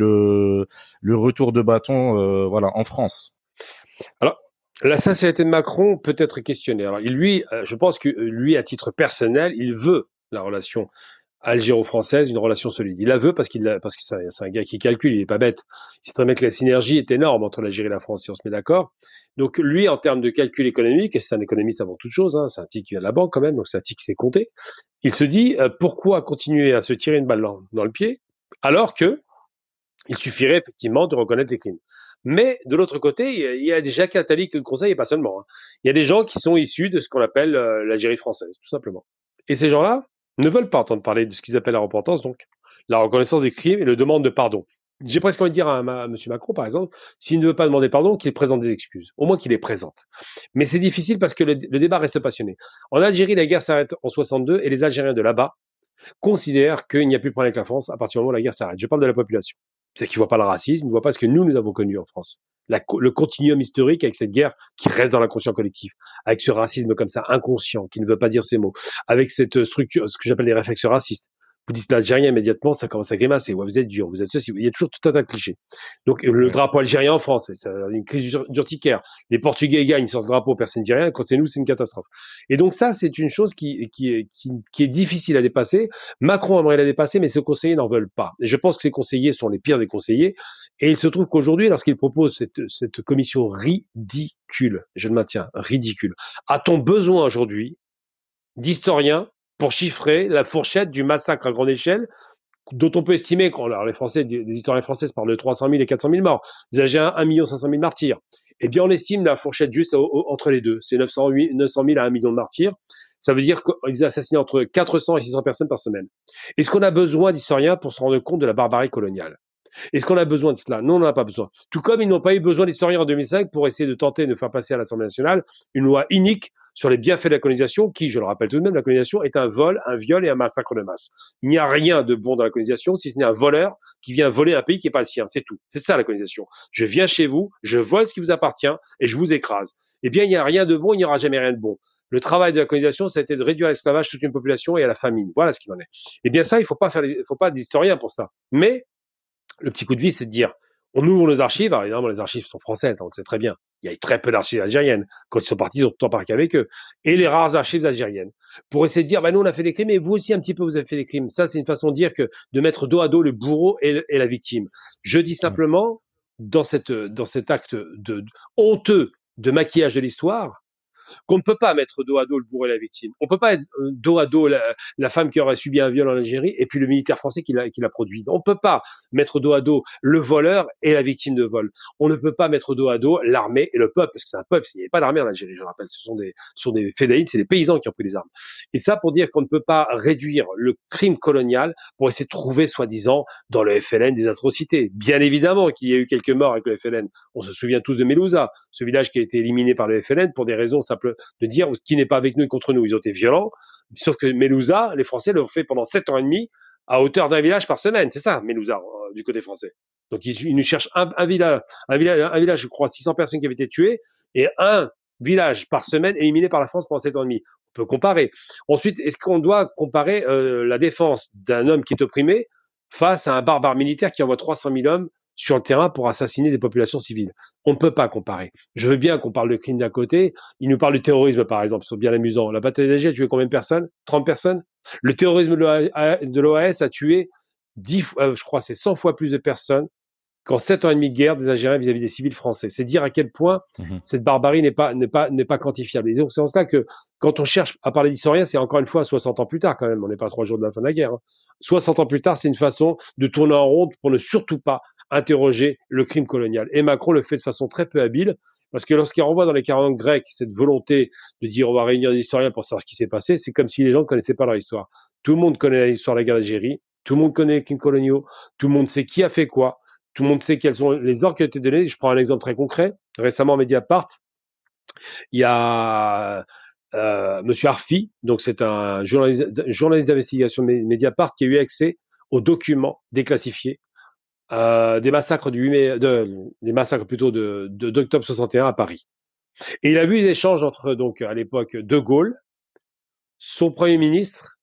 le retour de bâton, voilà, en France? Alors, la sincérité de Macron peut être questionnée. Alors, je pense que lui, à titre personnel, il veut la relation algéro-française, une relation solide. Il la veut parce que c'est un gars qui calcule, il est pas bête. Il sait très bien que la synergie est énorme entre l'Algérie et la France, si on se met d'accord. Donc, lui, en termes de calcul économique, et c'est un économiste avant toute chose, hein, c'est un type qui vient de la banque quand même, donc c'est un type qui sait compter, il se dit, pourquoi continuer à se tirer une balle dans le pied, alors que il suffirait effectivement de reconnaître les crimes. Mais de l'autre côté, il y a des Jacques Attali que le Conseil, et pas seulement. Hein. Il y a des gens qui sont issus de ce qu'on appelle l'Algérie française, tout simplement. Et ces gens-là ne veulent pas entendre parler de ce qu'ils appellent la repentance, donc la reconnaissance des crimes et le demande de pardon. J'ai presque envie de dire à M. Macron, par exemple, s'il ne veut pas demander pardon, qu'il présente des excuses. Au moins qu'il les présente. Mais c'est difficile parce que le débat reste passionné. En Algérie, la guerre s'arrête en 62 et les Algériens de là-bas considèrent qu'il n'y a plus de problème avec la France à partir du moment où la guerre s'arrête. Je parle de la population. C'est qu'ils ne voient pas le racisme, ils ne voient pas ce que nous avons connu en France. Le continuum historique avec cette guerre qui reste dans l'inconscient collectif, avec ce racisme comme ça, inconscient, qui ne veut pas dire ces mots, avec cette structure, ce que j'appelle les réflexes racistes. Vous dites l'Algérien immédiatement, ça commence à grimacer. Ouais, vous êtes dur, vous êtes ceci. Il y a toujours tout un tas de clichés. Donc, le drapeau algérien en France, c'est une crise d'urticaire. Les Portugais gagnent sur le drapeau, personne ne dit rien. Quand c'est nous, c'est une catastrophe. Et donc, ça, c'est une chose qui est difficile à dépasser. Macron aimerait la dépasser, mais ses conseillers n'en veulent pas. Et je pense que ses conseillers sont les pires des conseillers. Et il se trouve qu'aujourd'hui, lorsqu'il propose cette commission ridicule, je le maintiens, ridicule, a-t-on besoin aujourd'hui d'historiens pour chiffrer la fourchette du massacre à grande échelle, dont on peut estimer, alors les Français, des historiens français parlent de 300 000 et 400 000 morts, des Algériens 1 500 000 martyrs. Eh bien, on estime la fourchette juste entre les deux. C'est 900 000 à 1 million de martyrs. Ça veut dire qu'ils assassinent entre 400 et 600 personnes par semaine. Est-ce qu'on a besoin d'historiens pour se rendre compte de la barbarie coloniale? Est-ce qu'on a besoin de cela? Non, on n'en a pas besoin. Tout comme ils n'ont pas eu besoin d'historiens en 2005 pour essayer de tenter de faire passer à l'Assemblée nationale une loi unique sur les bienfaits de la colonisation, qui, je le rappelle tout de même, la colonisation est un vol, un viol et un massacre de masse. Il n'y a rien de bon dans la colonisation si ce n'est un voleur qui vient voler un pays qui n'est pas le sien. C'est tout. C'est ça la colonisation. Je viens chez vous, je vole ce qui vous appartient et je vous écrase. Eh bien, il n'y a rien de bon, il n'y aura jamais rien de bon. Le travail de la colonisation, ça a été de réduire l'esclavage toute une population et à la famine. Voilà ce qu'il en est. Eh bien, ça, il faut pas d'historien pour ça. Mais le petit coup de vis, c'est de dire, on ouvre nos archives. Alors évidemment, les archives sont françaises, on le sait très bien. Il y a eu très peu d'archives algériennes. Quand ils sont partis, ils ont tout embarqué avec eux. Et les rares archives algériennes. Pour essayer de dire, bah nous, on a fait des crimes, et vous aussi, un petit peu, vous avez fait des crimes. Ça, c'est une façon de dire que de mettre dos à dos le bourreau et la victime. Je dis simplement, dans cet acte honteux de maquillage de l'histoire, qu'on ne peut pas mettre dos à dos le bourreau et la victime. On ne peut pas être dos à dos la femme qui aurait subi un viol en Algérie et puis le militaire français qui l'a produit. On ne peut pas mettre dos à dos le voleur et la victime de vol. On ne peut pas mettre dos à dos l'armée et le peuple, parce que c'est un peuple. Il n'y avait pas d'armée en Algérie, je le rappelle. Ce sont des fédéines, c'est des paysans qui ont pris les armes. Et ça pour dire qu'on ne peut pas réduire le crime colonial pour essayer de trouver, soi-disant, dans le FLN des atrocités. Bien évidemment qu'il y a eu quelques morts avec le FLN. On se souvient tous de Melouza, ce village qui a été éliminé par le FLN pour des raisons simples de dire qui n'est pas avec nous et contre nous. Ils ont été violents, sauf que Melouza, les Français l'ont fait pendant 7 ans et demi à hauteur d'un village par semaine. C'est ça, Melouza, du côté français. Donc ils nous cherchent un village, je crois, 600 personnes qui avaient été tuées, et un village par semaine éliminé par la France pendant 7 ans et demi. On peut comparer. Ensuite, est-ce qu'on doit comparer la défense d'un homme qui est opprimé face à un barbare militaire qui envoie 300 000 hommes sur le terrain pour assassiner des populations civiles? On ne peut pas comparer. Je veux bien qu'on parle de crime d'un côté. Il nous parle du terrorisme, par exemple. C'est bien amusant. La bataille d'Alger a tué combien de personnes? 30 personnes. Le terrorisme de l'OAS a tué 10, je crois, c'est 100 fois plus de personnes qu'en 7 ans et demi de guerre des Algériens vis-à-vis des civils français. C'est dire à quel point cette barbarie n'est pas quantifiable. Et donc, c'est en cela que, quand on cherche à parler d'historien, c'est encore une fois 60 ans plus tard, quand même. On n'est pas 3 jours de la fin de la guerre. 60 ans plus tard, c'est une façon de tourner en rond pour ne surtout pas interroger le crime colonial. Et Macron le fait de façon très peu habile, parce que lorsqu'il renvoie dans les 40 grecs cette volonté de dire on va réunir des historiens pour savoir ce qui s'est passé, c'est comme si les gens ne connaissaient pas leur histoire. Tout le monde connaît l'histoire de la guerre d'Algérie, tout le monde connaît les crimes coloniaux, tout le monde sait qui a fait quoi, tout le monde sait quels sont les ordres qui ont été donnés. Je prends un exemple très concret. Récemment, Mediapart, il y a Monsieur Arfi, donc c'est un journaliste d'investigation de Mediapart qui a eu accès aux documents déclassifiés des massacres des massacres plutôt d'octobre 61 à Paris. Et il a vu les échanges entre, donc, à l'époque, De Gaulle, son premier ministre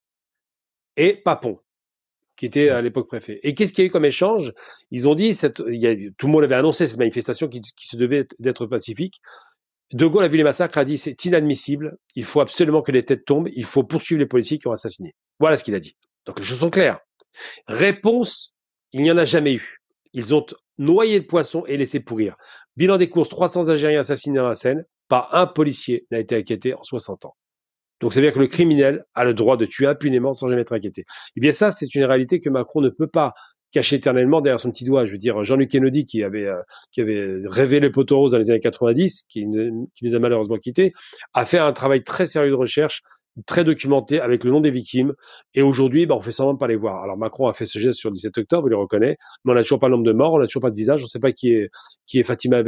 et Papon, qui était à l'époque préfet. Et qu'est-ce qu'il y a eu comme échange? Ils ont dit, tout le monde avait annoncé cette manifestation qui se devait d'être pacifique. De Gaulle a vu les massacres, a dit c'est inadmissible, il faut absolument que les têtes tombent, il faut poursuivre les policiers qui ont assassiné. Voilà ce qu'il a dit. Donc les choses sont claires. Réponse, il n'y en a jamais eu. Ils ont noyé le poisson et laissé pourrir. Bilan des courses, 300 Algériens assassinés dans la Seine, pas un policier n'a été inquiété en 60 ans. Donc, ça veut dire que le criminel a le droit de tuer impunément sans jamais être inquiété. Eh bien, ça, c'est une réalité que Macron ne peut pas cacher éternellement derrière son petit doigt. Je veux dire, Jean-Luc Kennedy, qui avait rêvé le poteau rose dans les années 90, qui nous a malheureusement quittés, a fait un travail très sérieux de recherche, très documenté, avec le nom des victimes. Et aujourd'hui, on fait semblant de pas les voir. Alors, Macron a fait ce geste sur le 17 octobre, il le reconnaît, mais on n'a toujours pas le nombre de morts, on n'a toujours pas de visage, on ne sait pas qui est Fatima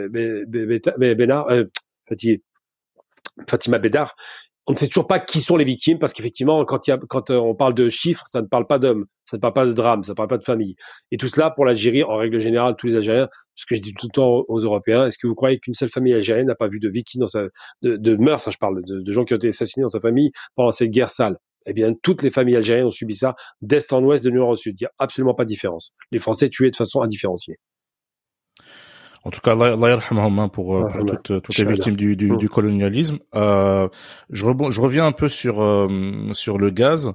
Bédard. On ne sait toujours pas qui sont les victimes, parce qu'effectivement, quand on parle de chiffres, ça ne parle pas d'hommes, ça ne parle pas de drame, ça ne parle pas de famille. Et tout cela, pour l'Algérie, en règle générale, tous les Algériens, ce que je dis tout le temps aux Européens, est-ce que vous croyez qu'une seule famille algérienne n'a pas vu de victimes de meurtres, je parle de gens qui ont été assassinés dans sa famille pendant cette guerre sale? Eh bien, toutes les familles algériennes ont subi ça, d'est en ouest, de nord au sud. Il n'y a absolument pas de différence. Les Français tués de façon indifférenciée. En tout cas, Allah yarhamhum pour toutes les victimes du colonialisme. Je reviens un peu sur le gaz.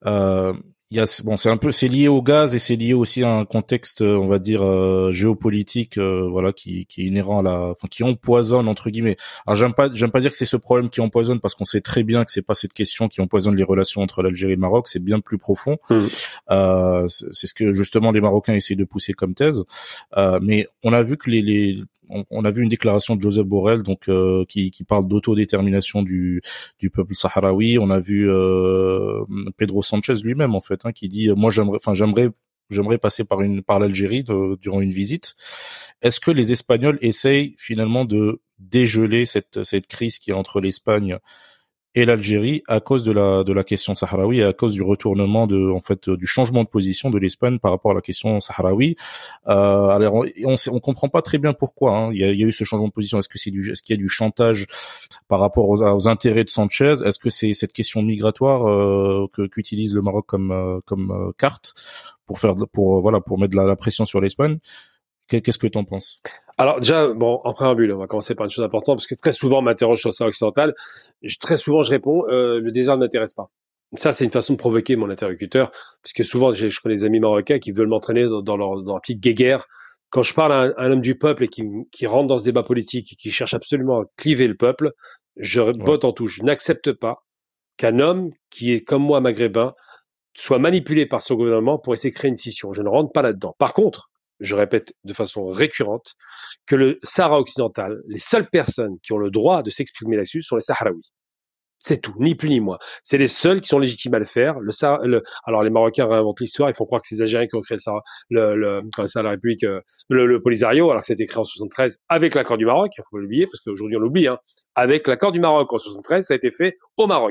C'est lié au gaz et c'est lié aussi à un contexte, on va dire, géopolitique, voilà, qui est inhérent qui empoisonne, entre guillemets. Alors j'aime pas dire que c'est ce problème qui empoisonne, parce qu'on sait très bien que c'est pas cette question qui empoisonne les relations entre l'Algérie et le Maroc, c'est bien plus profond. C'est ce que justement les Marocains essayent de pousser comme thèse. Mais on a vu que on a vu une déclaration de Joseph Borrell, donc qui parle d'autodétermination du peuple sahraoui. On a vu Pedro Sanchez lui-même, en fait, qui dit moi j'aimerais passer par l'Algérie durant une visite. Est-ce que les Espagnols essayent finalement de dégeler cette crise qui est entre l'Espagne et l'Algérie à cause de la question sahraoui et à cause du retournement du changement de position de l'Espagne par rapport à la question sahraoui? Alors on comprend pas très bien pourquoi, il y a eu ce changement de position. Est-ce qu'il y a du chantage par rapport aux intérêts de Sanchez? Est-ce que c'est cette question migratoire qu'utilise le Maroc comme carte pour mettre la pression sur l'Espagne? Qu'est-ce que tu en penses? Alors déjà, en préambule, on va commencer par une chose importante, parce que très souvent on m'interroge sur ça occidental. Très souvent je réponds, le désert ne m'intéresse pas. Ça, c'est une façon de provoquer mon interlocuteur, parce que souvent je connais des amis marocains qui veulent m'entraîner dans leur petite guéguerre. Quand je parle à un homme du peuple et qui rentre dans ce débat politique et qui cherche absolument à cliver le peuple, je botte en touche. Je n'accepte pas qu'un homme qui est comme moi maghrébin soit manipulé par son gouvernement pour essayer de créer une scission. Je ne rentre pas là-dedans. Par contre, je répète de façon récurrente que le Sahara occidental, les seules personnes qui ont le droit de s'exprimer là-dessus sont les Sahraouis. C'est tout, ni plus ni moins. C'est les seuls qui sont légitimes à le faire. Alors les Marocains réinventent l'histoire, ils font croire que c'est les Algériens qui ont créé la République, le Polisario, alors que c'était créé en 73 avec l'accord du Maroc, il faut pas l'oublier, parce qu'aujourd'hui on l'oublie, avec l'accord du Maroc en 73, ça a été fait au Maroc.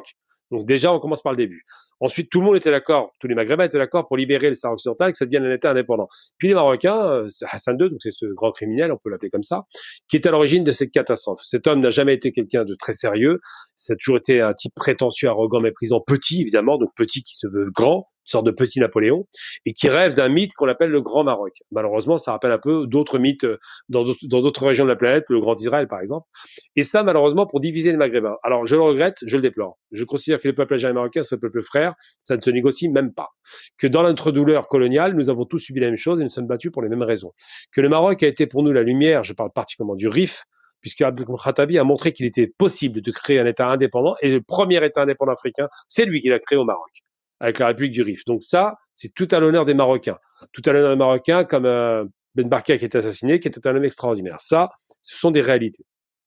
Donc déjà, on commence par le début. Ensuite, tout le monde était d'accord, tous les Maghrébins étaient d'accord pour libérer le Sahara occidental et que ça devienne un État indépendant. Puis les Marocains, c'est Hassan II, donc c'est ce grand criminel, on peut l'appeler comme ça, qui est à l'origine de cette catastrophe. Cet homme n'a jamais été quelqu'un de très sérieux, ça a toujours été un type prétentieux, arrogant, méprisant, petit évidemment, donc petit qui se veut grand, une sorte de petit Napoléon, et qui rêve d'un mythe qu'on appelle le Grand Maroc. Malheureusement, ça rappelle un peu d'autres mythes dans d'autres régions de la planète, le Grand Israël par exemple. Et ça, malheureusement, pour diviser les Maghrébins. Alors, je le regrette, je le déplore. Je considère que les peuples algériens et marocains sont des peuples frères, ça ne se négocie même pas. Que dans notre douleur coloniale, nous avons tous subi la même chose et nous sommes battus pour les mêmes raisons. Que le Maroc a été pour nous la lumière, je parle particulièrement du Rif, puisque Abdelkrim Khattabi a montré qu'il était possible de créer un État indépendant, et le premier État indépendant africain, c'est lui qui l'a créé au Maroc, avec la République du Rif. Donc ça, c'est tout à l'honneur des Marocains. Tout à l'honneur des Marocains, comme Ben Barka qui était assassiné, qui était un homme extraordinaire. Ça, ce sont des réalités.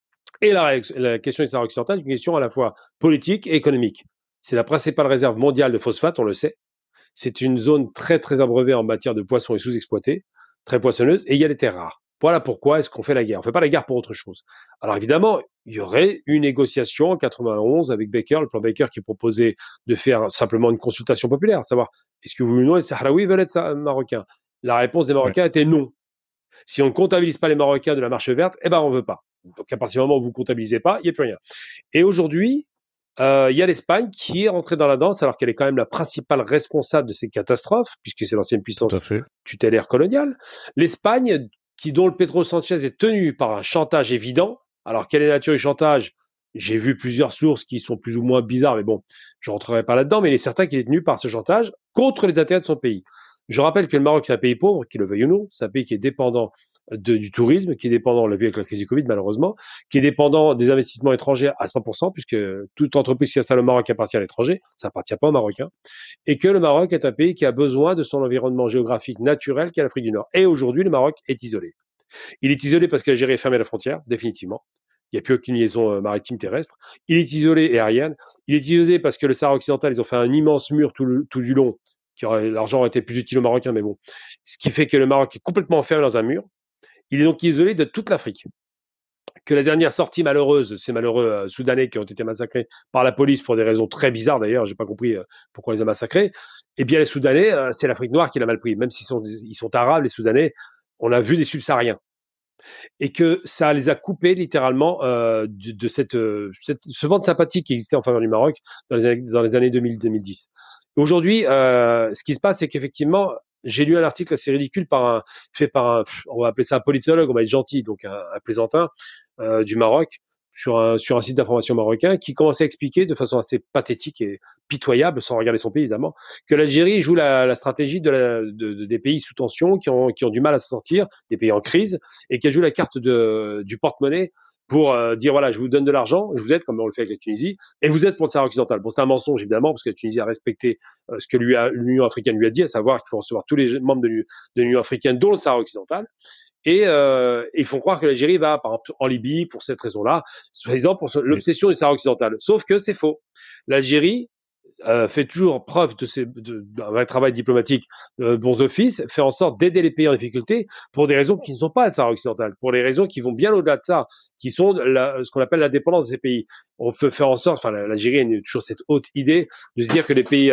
Et la question du Sahara occidental est une question à la fois politique et économique. C'est la principale réserve mondiale de phosphate, on le sait. C'est une zone très, très abreuvée en matière de poissons et sous-exploitée, très poissonneuse, et il y a des terres rares. Voilà pourquoi est-ce qu'on fait la guerre. On ne fait pas la guerre pour autre chose. Alors évidemment, il y aurait une négociation en 91 avec Baker, le plan Baker qui proposait de faire simplement une consultation populaire, à savoir, est-ce que vous ou non les Sahraouis veulent être marocains? La réponse des Marocains était non. Si on ne comptabilise pas les Marocains de la marche verte, eh ben on veut pas. Donc à partir du moment où vous ne comptabilisez pas, il n'y a plus rien. Et aujourd'hui, il y a l'Espagne qui est rentrée dans la danse alors qu'elle est quand même la principale responsable de ces catastrophes, puisque c'est l'ancienne puissance tutélaire coloniale. L'Espagne, dont le Pedro Sanchez est tenu par un chantage évident. Alors quelle est la nature du chantage? J'ai vu plusieurs sources qui sont plus ou moins bizarres, mais bon, je rentrerai pas là-dedans, mais il est certain qu'il est tenu par ce chantage contre les intérêts de son pays. Je rappelle que le Maroc est un pays pauvre, qu'il le veuille ou non, c'est un pays qui est dépendant du tourisme, qui est dépendant, on l'a vu avec la crise du Covid malheureusement, qui est dépendant des investissements étrangers à 100%, puisque toute entreprise qui s'installe au Maroc appartient à l'étranger, ça appartient pas aux Marocains, et que le Maroc est un pays qui a besoin de son environnement géographique naturel qui est l'Afrique du Nord. Et aujourd'hui, le Maroc est isolé. Il est isolé parce que l'Algérie a fermé la frontière, définitivement. Il n'y a plus aucune liaison maritime terrestre. Il est isolé et aérienne. Il est isolé parce que le Sahara occidental, ils ont fait un immense mur tout du long, l'argent aurait été plus utile aux Marocains, mais bon. Ce qui fait que le Maroc est complètement enfermé dans un mur. Il est donc isolé de toute l'Afrique. Que la dernière sortie malheureuse, ces malheureux Soudanais qui ont été massacrés par la police pour des raisons très bizarres d'ailleurs, j'ai pas compris pourquoi on les a massacrés, eh bien les Soudanais, c'est l'Afrique noire qui l'a mal pris. Même s'ils sont arabes, les Soudanais, on a vu des subsahariens. Et que ça les a coupés littéralement de ce vent de sympathie qui existait en faveur du Maroc dans les années 2000-2010. Aujourd'hui, ce qui se passe, c'est qu'effectivement, j'ai lu un article assez ridicule fait par un, on va appeler ça un politologue, on va être gentil, donc un plaisantin du Maroc, sur un site d'information marocain, qui commençait à expliquer de façon assez pathétique et pitoyable, sans regarder son pays évidemment, que l'Algérie joue la stratégie des pays sous tension, qui ont du mal à s'en sortir, des pays en crise, et qu'elle joue la carte du porte-monnaie pour dire voilà, je vous donne de l'argent, je vous aide, comme on le fait avec la Tunisie, et vous êtes pour le Sahara occidental. Bon, c'est un mensonge évidemment, parce que la Tunisie a respecté ce que l'Union africaine lui a dit, à savoir qu'il faut recevoir tous les membres de l'Union africaine, dont le Sahara occidental. Et ils font croire que l'Algérie va, par exemple, en Libye pour cette raison-là, soi-disant pour l'obsession du Sahara occidental. Sauf que c'est faux. L'Algérie fait toujours preuve d'un travail diplomatique bons offices, fait en sorte d'aider les pays en difficulté pour des raisons qui ne sont pas le Sahara occidental, pour des raisons qui vont bien au-delà de ça, qui sont ce qu'on appelle l'indépendance de ces pays. On peut faire en sorte, enfin l'Algérie a toujours cette haute idée de se dire que les pays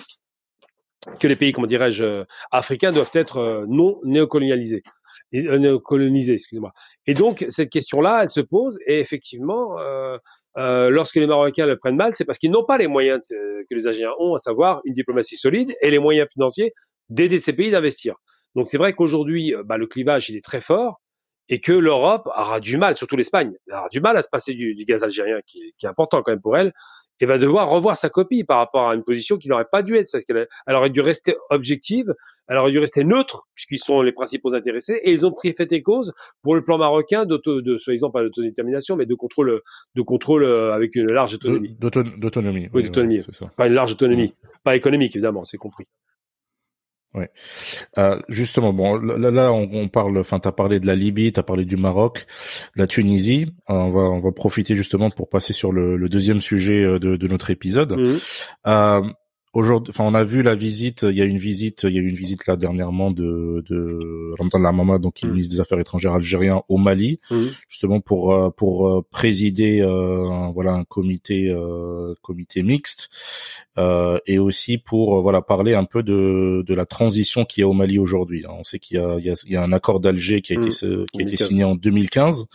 comment dirais-je, africains doivent être non néocolonialisés. Néocolonisés, excusez-moi. Et donc cette question-là, elle se pose, et effectivement, lorsque les Marocains le prennent mal, c'est parce qu'ils n'ont pas les moyens que les Algériens ont, à savoir une diplomatie solide et les moyens financiers d'aider ces pays d'investir. Donc c'est vrai qu'aujourd'hui, le clivage il est très fort, et que l'Europe aura du mal, surtout l'Espagne, aura du mal à se passer du gaz algérien, qui est important quand même pour elle, et va devoir revoir sa copie par rapport à une position qui n'aurait pas dû être. Elle aurait dû rester objective, elle aurait dû rester neutre, puisqu'ils sont les principaux intéressés, et ils ont pris fait et cause pour le plan marocain soi-disant pas d'autodétermination, mais de contrôle avec une large autonomie. D'autonomie. Oui, d'autonomie. C'est ça. Pas une large autonomie. Pas économique, évidemment, c'est compris. Ouais. Justement, bon, là, on parle, enfin, t'as parlé de la Libye, t'as parlé du Maroc, de la Tunisie. On va profiter justement pour passer sur le deuxième sujet de notre épisode. aujourd'hui, enfin, on a vu la visite. Il y a eu une visite là dernièrement de Ramdan Lamama, donc qui est le ministre des Affaires étrangères algérien au Mali, justement pour présider voilà un comité mixte et aussi pour voilà parler un peu de la transition qu'il y a au Mali aujourd'hui. On sait qu'il y a un accord d'Alger qui a été signé en 2015.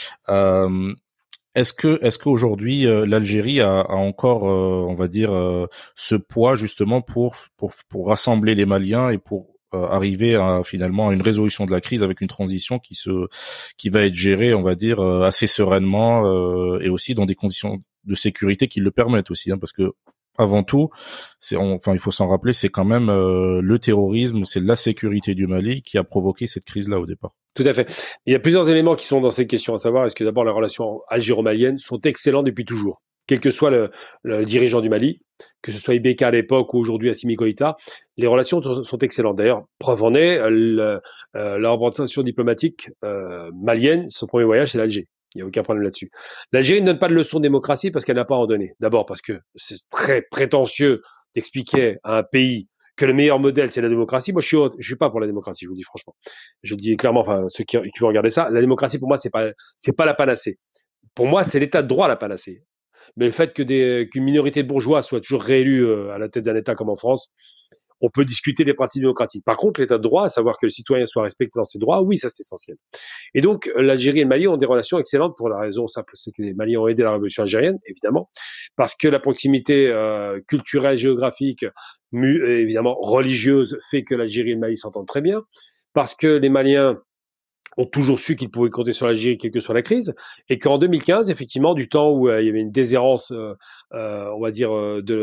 Est-ce qu'aujourd'hui l'Algérie a encore, on va dire, ce poids justement pour rassembler les Maliens et pour arriver finalement à une résolution de la crise avec une transition qui va être gérée, on va dire, assez sereinement et aussi dans des conditions de sécurité qui le permettent aussi, parce que avant tout, il faut s'en rappeler, c'est quand même le terrorisme, c'est la sécurité du Mali qui a provoqué cette crise-là au départ. Tout à fait. Il y a plusieurs éléments qui sont dans cette question, à savoir, est-ce que d'abord les relations algéro-maliennes sont excellentes depuis toujours, quel que soit le dirigeant du Mali, que ce soit Ibeka à l'époque ou aujourd'hui Assimi Goïta, les relations sont excellentes. D'ailleurs, preuve en est, la représentation diplomatique malienne, son premier voyage, c'est l'Alger. Il n'y a aucun problème là-dessus. L'Algérie ne donne pas de leçon de démocratie parce qu'elle n'a pas à en donner. D'abord parce que c'est très prétentieux d'expliquer à un pays que le meilleur modèle, c'est la démocratie. Moi, je suis pas pour la démocratie, je vous le dis franchement. Je le dis clairement, enfin, ceux qui vont regarder ça, la démocratie, pour moi, c'est pas la panacée. Pour moi, c'est l'état de droit la panacée. Mais le fait qu'une minorité de bourgeois soit toujours réélue à la tête d'un État comme en France, on peut discuter des principes démocratiques. Par contre, l'état de droit, à savoir que le citoyen soit respecté dans ses droits, oui, ça c'est essentiel. Et donc, l'Algérie et le Mali ont des relations excellentes pour la raison simple, c'est que les Maliens ont aidé la révolution algérienne, évidemment, parce que la proximité culturelle, géographique, évidemment religieuse, fait que l'Algérie et le Mali s'entendent très bien, parce que les Maliens ont toujours su qu'ils pouvaient compter sur l'Algérie quelle que soit la crise, et qu'en 2015, effectivement, du temps où il y avait une déshérence, on va dire,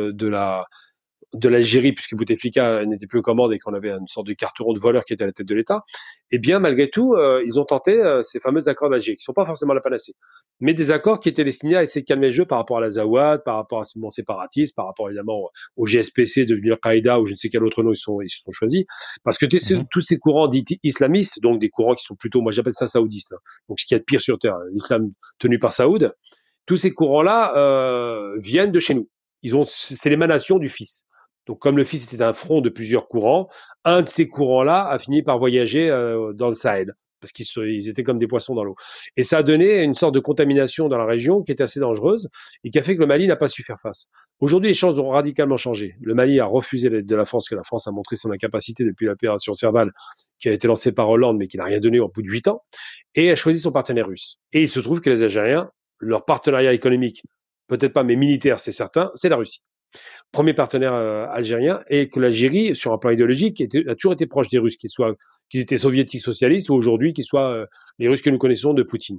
de l'Algérie, puisque Bouteflika n'était plus aux commandes et qu'on avait une sorte de carteron de voleur qui était à la tête de l'État, eh bien, malgré tout, ils ont tenté ces fameux accords d'Alger, qui ne sont pas forcément la panacée, mais des accords qui étaient destinés à essayer de calmer le jeu par rapport à l'Azawad, par rapport à ce mouvement séparatiste, par rapport évidemment au GSPC devenu Al-Qaïda ou je ne sais quel autre nom ils se sont choisis, parce que tous ces courants dits islamistes, donc des courants qui sont plutôt, moi j'appelle ça saoudistes, donc ce qui est de pire sur Terre, l'islam tenu par Saoud, tous ces courants-là viennent de chez nous. C'est l'émanation du Fils. Donc, comme le Fils était un front de plusieurs courants, un de ces courants-là a fini par voyager dans le Sahel, parce qu'ils étaient comme des poissons dans l'eau. Et ça a donné une sorte de contamination dans la région qui était assez dangereuse et qui a fait que le Mali n'a pas su faire face. Aujourd'hui, les choses ont radicalement changé. Le Mali a refusé l'aide de la France, que la France a montré son incapacité depuis l'opération Serval, qui a été lancée par Hollande, mais qui n'a rien donné au bout de 8 ans, et a choisi son partenaire russe. Et il se trouve que les Algériens, leur partenariat économique, peut-être pas, mais militaire, c'est certain, c'est la Russie. Premier partenaire algérien, et que l'Algérie, sur un plan idéologique, a toujours été proche des Russes, qu'ils étaient soviétiques socialistes ou aujourd'hui qu'ils soient les Russes que nous connaissons de Poutine.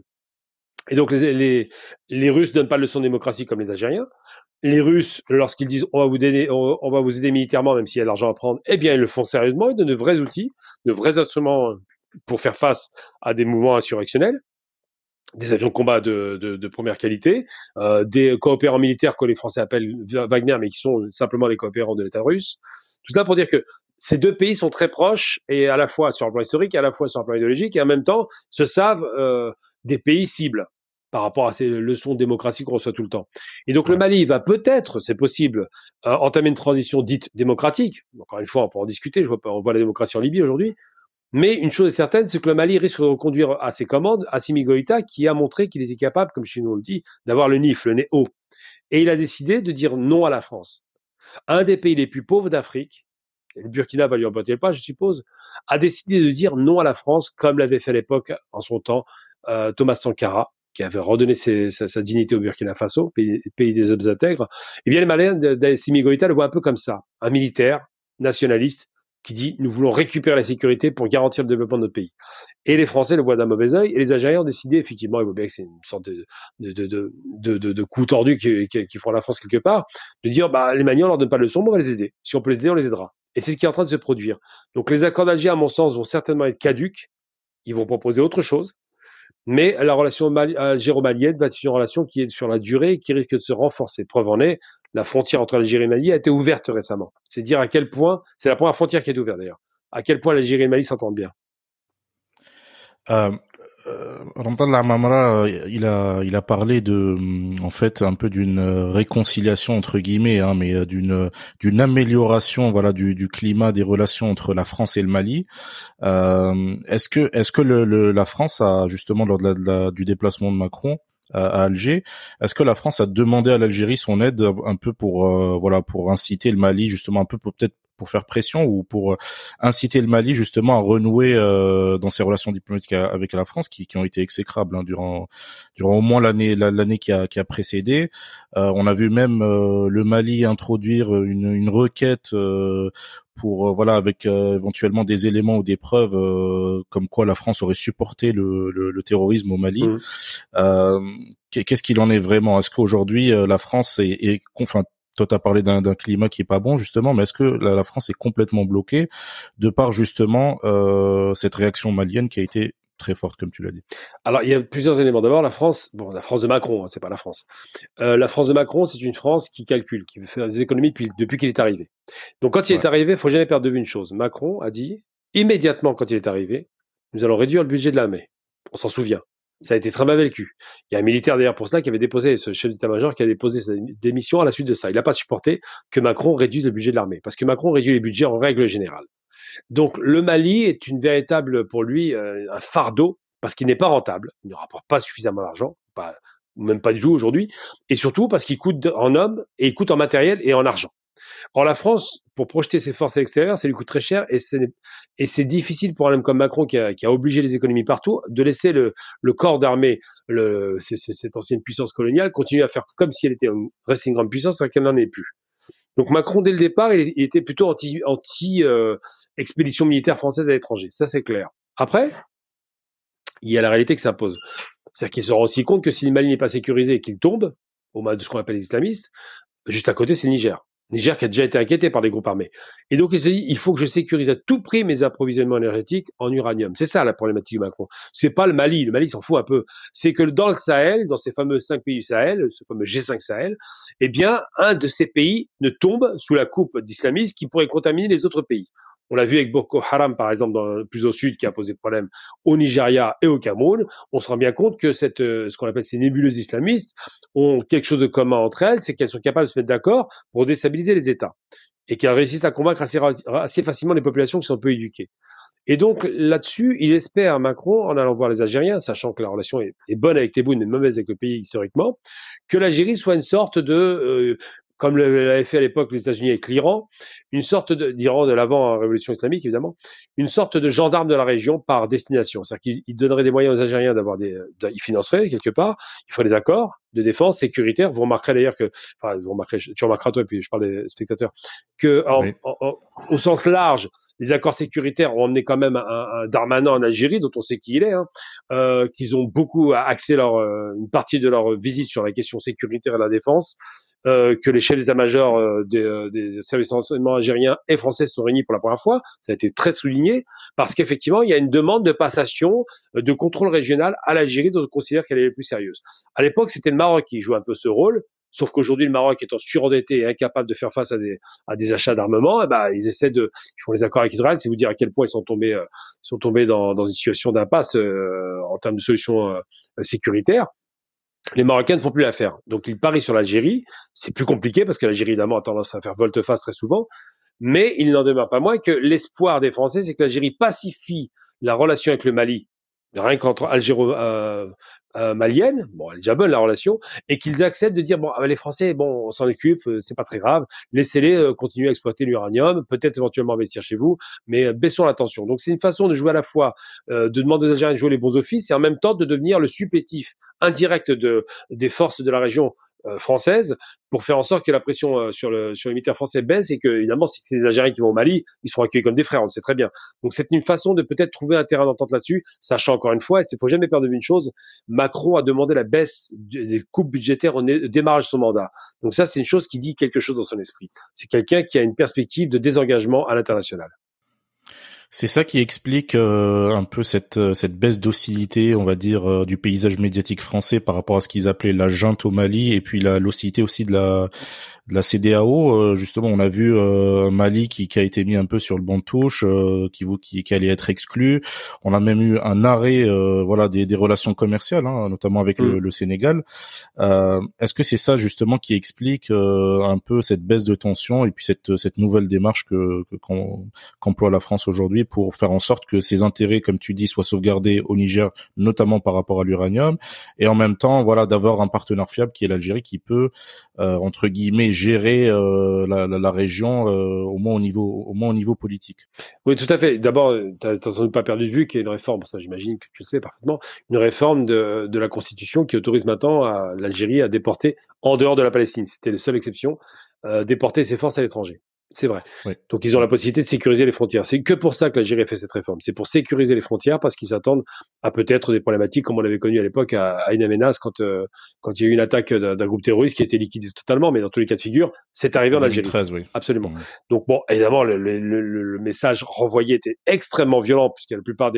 Et donc les Russes donnent pas de leçon de démocratie comme les Algériens. Les Russes, lorsqu'ils disent on va vous aider militairement, même s'il y a de l'argent à prendre, eh bien ils le font sérieusement, ils donnent de vrais outils, de vrais instruments pour faire face à des mouvements insurrectionnels, des avions de combat de première qualité, des coopérants militaires que les Français appellent Wagner, mais qui sont simplement les coopérants de l'État russe. Tout ça pour dire que ces deux pays sont très proches, et à la fois sur le plan historique, et à la fois sur le plan idéologique, et en même temps se savent des pays cibles par rapport à ces leçons de démocratie qu'on reçoit tout le temps. Et donc le Mali va peut-être, c'est possible, entamer une transition dite démocratique. Encore une fois, on peut en discuter, on voit la démocratie en Libye aujourd'hui. Mais une chose est certaine, c'est que le Mali risque de reconduire à ses commandes Assimi Goïta, qui a montré qu'il était capable, comme chez nous on le dit, d'avoir le NIF, le nez haut. Et il a décidé de dire non à la France. Un des pays les plus pauvres d'Afrique, et le Burkina va lui emboîter le pas, je suppose, a décidé de dire non à la France, comme l'avait fait à l'époque, en son temps, Thomas Sankara, qui avait redonné sa dignité au Burkina Faso, pays des hommes intègres. Eh bien, les Maliens d'Assimi Goïta le voient un peu comme ça, un militaire nationaliste qui dit nous voulons récupérer la sécurité pour garantir le développement de notre pays. Et les Français le voient d'un mauvais œil, et les Algériens ont décidé, effectivement, ils voient bien que c'est une sorte de coup tordu qui font la France quelque part, de dire les Maliens on leur donne pas de leçon, mais on va les aider. Si on peut les aider, on les aidera. Et c'est ce qui est en train de se produire. Donc les accords d'Alger, à mon sens, vont certainement être caducs. Ils vont proposer autre chose. Mais la relation algéro-malienne va être une relation qui est sur la durée et qui risque de se renforcer. Preuve en est, la frontière entre l'Algérie et le Mali a été ouverte récemment. C'est dire à quel point, c'est la première frontière qui est ouverte d'ailleurs, à quel point l'Algérie et le Mali s'entendent bien. Ramadan Lamamra, il a parlé de, en fait, un peu d'une réconciliation entre guillemets, hein, mais d'une amélioration, voilà, du climat des relations entre la France et le Mali. Est-ce que la France a justement lors du déplacement de Macron à Alger, est-ce que la France a demandé à l'Algérie son aide un peu pour voilà pour inciter le Mali justement un peu peut-être pour faire pression ou pour inciter le Mali justement à renouer dans ses relations diplomatiques avec la France qui ont été exécrables hein, durant au moins l'année qui a précédé. On a vu même le Mali introduire une requête pour voilà avec éventuellement des éléments ou des preuves comme quoi la France aurait supporté le terrorisme au Mali. Qu'est-ce qu'il en est vraiment? Est-ce qu'aujourd'hui la France enfin toi t'as parlé d'un climat qui est pas bon justement, mais est-ce que la France est complètement bloquée de par justement cette réaction malienne qui a été très forte comme tu l'as dit? Alors, il y a plusieurs éléments. D'abord, la France de Macron, hein, c'est pas la France. La France de Macron, c'est une France qui calcule, qui veut faire des économies depuis qu'il est arrivé. Donc, quand il est arrivé, il faut jamais perdre de vue une chose. Macron a dit, immédiatement quand il est arrivé, nous allons réduire le budget de l'armée. On s'en souvient. Ça a été très mal vécu. Il y a un militaire d'ailleurs pour cela qui avait déposé, ce chef d'état-major qui a déposé sa démission à la suite de ça. Il n'a pas supporté que Macron réduise le budget de l'armée, parce que Macron réduit les budgets en règle générale. Donc le Mali est une véritable, pour lui, un fardeau, parce qu'il n'est pas rentable, il ne rapporte pas suffisamment d'argent, même pas du tout aujourd'hui, et surtout parce qu'il coûte en hommes, et il coûte en matériel et en argent. Or, la France, pour projeter ses forces à l'extérieur, ça lui coûte très cher et c'est difficile pour un homme comme Macron qui a obligé les économies partout de laisser le corps d'armée, cette ancienne puissance coloniale, continuer à faire comme si elle était restée une grande puissance alors qu'elle n'en est plus. Donc Macron, dès le départ, il était plutôt anti expédition militaire française à l'étranger. Ça, c'est clair. Après, il y a la réalité qui s'impose. C'est-à-dire qu'il se rend aussi compte que si le Mali n'est pas sécurisé et qu'il tombe, au mal de ce qu'on appelle les islamistes, juste à côté, c'est le Niger. Niger qui a déjà été inquiété par des groupes armés. Et donc, il se dit, il faut que je sécurise à tout prix mes approvisionnements énergétiques en uranium. C'est ça la problématique de Macron. C'est pas le Mali. Le Mali s'en fout un peu. C'est que dans le Sahel, dans ces fameux 5 pays du Sahel, ce fameux G5 Sahel, eh bien, un de ces pays ne tombe sous la coupe d'islamistes qui pourrait contaminer les autres pays. On l'a vu avec Boko Haram, par exemple, plus au sud, qui a posé problème au Nigeria et au Cameroun. On se rend bien compte que ce qu'on appelle ces nébuleuses islamistes ont quelque chose de commun entre elles, c'est qu'elles sont capables de se mettre d'accord pour déstabiliser les États et qu'elles réussissent à convaincre assez facilement les populations qui sont peu éduquées. Et donc là-dessus, il espère, Macron, en allant voir les Algériens, sachant que la relation est bonne avec Tebboune mais mauvaise avec le pays historiquement, que l'Algérie soit une sorte de comme l'avaient fait à l'époque les États-Unis avec l'Iran, une sorte d'Iran de l'avant-révolution islamique évidemment, une sorte de gendarme de la région par destination. C'est-à-dire qu'il donnerait des moyens aux Algériens ils financeraient quelque part, il ferait des accords de défense sécuritaire. Vous remarquerez d'ailleurs que, tu remarqueras toi, et puis je parle des spectateurs, que au sens large, les accords sécuritaires ont emmené quand même un Darmanin en Algérie, dont on sait qui il est, qu'ils ont beaucoup axé une partie de leur visite sur la question sécuritaire et la défense. Que les chefs d'état-major des services de renseignement algériens et français se sont réunis pour la première fois. Ça a été très souligné parce qu'effectivement, il y a une demande de passation de contrôle régional à l'Algérie dont on considère qu'elle est la plus sérieuse. À l'époque, c'était le Maroc qui jouait un peu ce rôle. Sauf qu'aujourd'hui, le Maroc étant surendetté et incapable de faire face à des achats d'armement, ils font les accords avec Israël. C'est vous dire à quel point ils sont tombés dans une situation d'impasse en termes de solutions sécuritaires. Les Marocains ne font plus l'affaire. Donc, ils parient sur l'Algérie. C'est plus compliqué parce que l'Algérie, évidemment, a tendance à faire volte-face très souvent. Mais il n'en demeure pas moins que l'espoir des Français, c'est que l'Algérie pacifie la relation avec le Mali, rien qu'entre algéro-malienne, elle est déjà bonne la relation, et qu'ils acceptent de dire, les Français, on s'en occupe, c'est pas très grave, laissez-les continuer à exploiter l'uranium, peut-être éventuellement investir chez vous, mais baissons la tension. Donc, c'est une façon de jouer à la fois, de demander aux Algériens de jouer les bons offices, et en même temps de devenir le supplétif indirect des forces de la région française pour faire en sorte que la pression sur les militaires français baisse et que, évidemment, si c'est les Algériens qui vont au Mali, ils seront accueillis comme des frères, on le sait très bien. Donc, c'est une façon de peut-être trouver un terrain d'entente là-dessus, sachant encore une fois, il ne faut jamais perdre de vue une chose, Macron a demandé la baisse des coupes budgétaires au démarrage de son mandat. Donc ça, c'est une chose qui dit quelque chose dans son esprit. C'est quelqu'un qui a une perspective de désengagement à l'international. C'est ça qui explique un peu cette baisse d'hostilité, on va dire, du paysage médiatique français par rapport à ce qu'ils appelaient la junte au Mali, et puis l'hostilité aussi de la CEDEAO. Justement, on a vu Mali qui a été mis un peu sur le banc de touche, qui allait être exclu. On a même eu un arrêt, voilà, des relations commerciales, hein, notamment avec le Sénégal. Est-ce que c'est ça justement qui explique un peu cette baisse de tension et puis cette nouvelle démarche qu'emploie la France aujourd'hui pour faire en sorte que ses intérêts, comme tu dis, soient sauvegardés au Niger, notamment par rapport à l'uranium, et en même temps, voilà, d'avoir un partenaire fiable qui est l'Algérie, qui peut entre guillemets gérer la région au moins au niveau politique. Oui, tout à fait. D'abord, tu n'as sans doute pas perdu de vue qu'il y a une réforme, ça j'imagine que tu le sais parfaitement, une réforme de la Constitution qui autorise maintenant l'Algérie à déporter en dehors de la Palestine. C'était la seule exception, déporter ses forces à l'étranger. C'est vrai. Oui. Donc ils ont la possibilité de sécuriser les frontières. C'est que pour ça que l'Algérie a fait cette réforme. C'est pour sécuriser les frontières parce qu'ils s'attendent à peut-être des problématiques comme on l'avait connu à l'époque à In Amenas quand il y a eu une attaque d'un groupe terroriste qui a été liquidé totalement. Mais dans tous les cas de figure, c'est arrivé en Algérie. 2013, oui. Absolument. Donc bon, évidemment, le message renvoyé était extrêmement violent puisque la plupart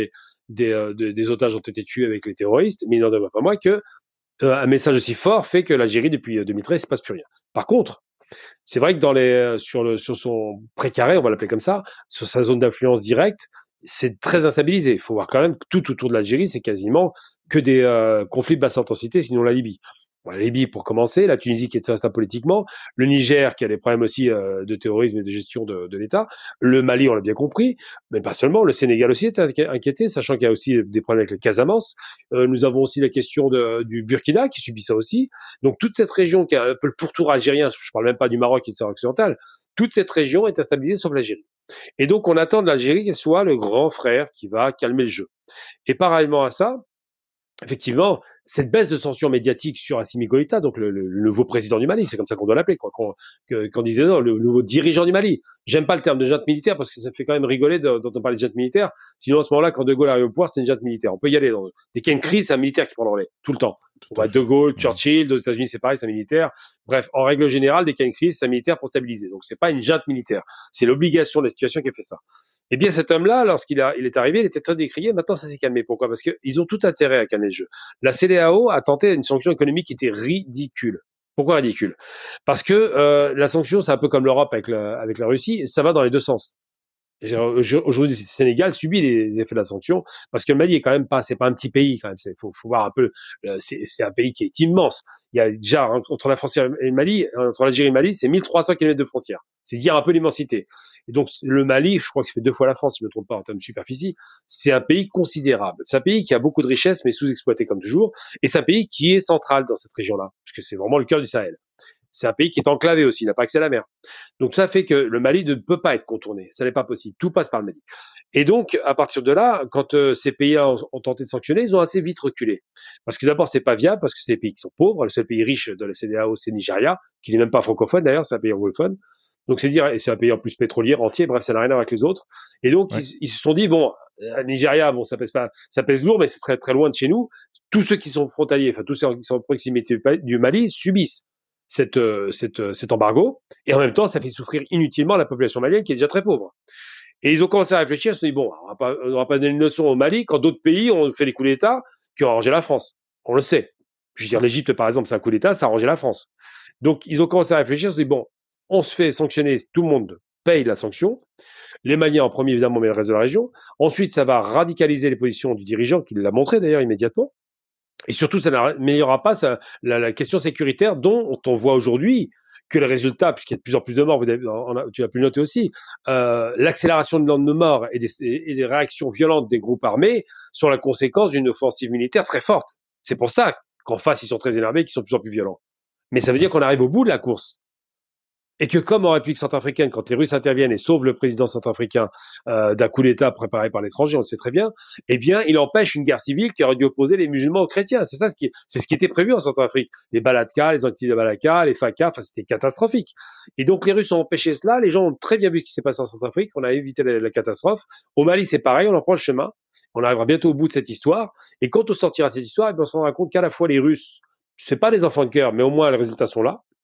des otages ont été tués avec les terroristes. Mais il n'en demeure pas moins que un message aussi fort fait que l'Algérie depuis 2013 il ne se passe plus rien. Par contre, c'est vrai que sur son précaré, on va l'appeler comme ça, sur sa zone d'influence directe, c'est très instabilisé. Il faut voir quand même que tout autour de l'Algérie, c'est quasiment que des conflits de basse intensité, sinon la Libye. Bon, la Libye pour commencer, la Tunisie qui est très instable politiquement, le Niger qui a des problèmes aussi de terrorisme et de gestion de l'État, le Mali on l'a bien compris, mais pas seulement, le Sénégal aussi est inquiété, sachant qu'il y a aussi des problèmes avec le Casamance. Nous avons aussi la question du Burkina qui subit ça aussi. Donc toute cette région qui est un peu le pourtour algérien, je parle même pas du Maroc et de Sahara occidental, toute cette région est instabilisée sauf l'Algérie. Et donc on attend de l'Algérie qu'elle soit le grand frère qui va calmer le jeu. Et parallèlement à ça, effectivement, cette baisse de tension médiatique sur Assimi Goïta, donc le nouveau président du Mali, c'est comme ça qu'on doit l'appeler, qu'on disait non, le nouveau dirigeant du Mali. J'aime pas le terme de junte militaire parce que ça fait quand même rigoler d'entendre parler de junte militaire. Sinon, à ce moment-là, quand De Gaulle arrive au pouvoir, c'est une junte militaire. On peut y aller. Dès qu'il y a une crise, c'est un militaire qui prend le relais, tout le temps. On voit De Gaulle, Churchill, aux États-Unis, c'est pareil, c'est un militaire. Bref, en règle générale, dès qu'il y a une crise, c'est un militaire pour stabiliser. Donc, c'est pas une junte militaire. C'est l'obligation de la situation qui a fait ça. Eh bien, cet homme-là, lorsqu'il est arrivé, il était très décrié. Maintenant, ça s'est calmé. Pourquoi? Parce qu'ils ont tout intérêt à calmer le jeu. La CEDEAO a tenté une sanction économique qui était ridicule. Pourquoi ridicule? Parce que la sanction, c'est un peu comme l'Europe avec la Russie, ça va dans les deux sens. Aujourd'hui, le Sénégal subit les effets de la sanction parce que le Mali est quand même pas, c'est pas un petit pays quand même. Faut voir un peu. C'est un pays qui est immense. Il y a déjà entre la France et le Mali, entre l'Algérie et le Mali, c'est 1300 km de frontière. C'est dire un peu l'immensité. Et donc le Mali, je crois que ça fait 2 fois la France, si je me trompe pas en termes de superficie. C'est un pays considérable. C'est un pays qui a beaucoup de richesses mais sous-exploité comme toujours. Et c'est un pays qui est central dans cette région-là, parce que c'est vraiment le cœur du Sahel. C'est un pays qui est enclavé aussi, il n'a pas accès à la mer. Donc ça fait que le Mali ne peut pas être contourné, ça n'est pas possible, tout passe par le Mali. Et donc à partir de là, quand ces pays-là ont tenté de sanctionner, ils ont assez vite reculé. Parce que d'abord c'est pas viable, parce que c'est des pays qui sont pauvres, le seul pays riche de la CEDEAO c'est Nigeria, qui n'est même pas francophone d'ailleurs, c'est un pays anglophone. Donc c'est dire, et c'est un pays en plus pétrolier entier, bref, ça n'a rien à voir avec les autres. Et donc ils se sont dit, bon, Nigeria, bon, ça pèse lourd, mais c'est très très loin de chez nous. Tous ceux qui sont frontaliers, enfin tous ceux qui sont en proximité du Mali subissent cet embargo, et en même temps, ça fait souffrir inutilement la population malienne qui est déjà très pauvre. Et ils ont commencé à réfléchir, ils se sont dit, bon, on va pas donner une leçon au Mali quand d'autres pays ont fait des coups d'État qui ont arrangé la France. On le sait. Je veux dire, l'Égypte, par exemple, c'est un coup d'État, ça a arrangé la France. Donc, ils ont commencé à réfléchir, ils se sont dit, bon, on se fait sanctionner, tout le monde paye la sanction. Les Maliens en premier, évidemment, mais le reste de la région. Ensuite, ça va radicaliser les positions du dirigeant, qui l'a montré d'ailleurs immédiatement. Et surtout, ça n'améliorera pas la question sécuritaire dont on voit aujourd'hui que les résultats, puisqu'il y a de plus en plus de morts, tu as pu le noter aussi, l'accélération de nombre de morts et des réactions violentes des groupes armés sont la conséquence d'une offensive militaire très forte. C'est pour ça qu'en face, ils sont très énervés, qu'ils sont de plus en plus violents. Mais ça veut dire qu'on arrive au bout de la course. Et que comme en République centrafricaine, quand les Russes interviennent et sauvent le président centrafricain d'un coup d'État préparé par l'étranger, on le sait très bien, eh bien, il empêche une guerre civile qui aurait dû opposer les musulmans aux chrétiens. C'est ce qui était prévu en Centrafrique. Les Balaka, les Antilles de Balaka, les FACA, enfin, c'était catastrophique. Et donc, les Russes ont empêché cela. Les gens ont très bien vu ce qui s'est passé en Centrafrique. On a évité la catastrophe. Au Mali, c'est pareil. On en prend le chemin. On arrivera bientôt au bout de cette histoire. Et quand on sortira de cette histoire, eh bien, on se rendra compte qu'à la fois les Russes, c'est pas des enfants de cœur, mais au moins les résultats sont là.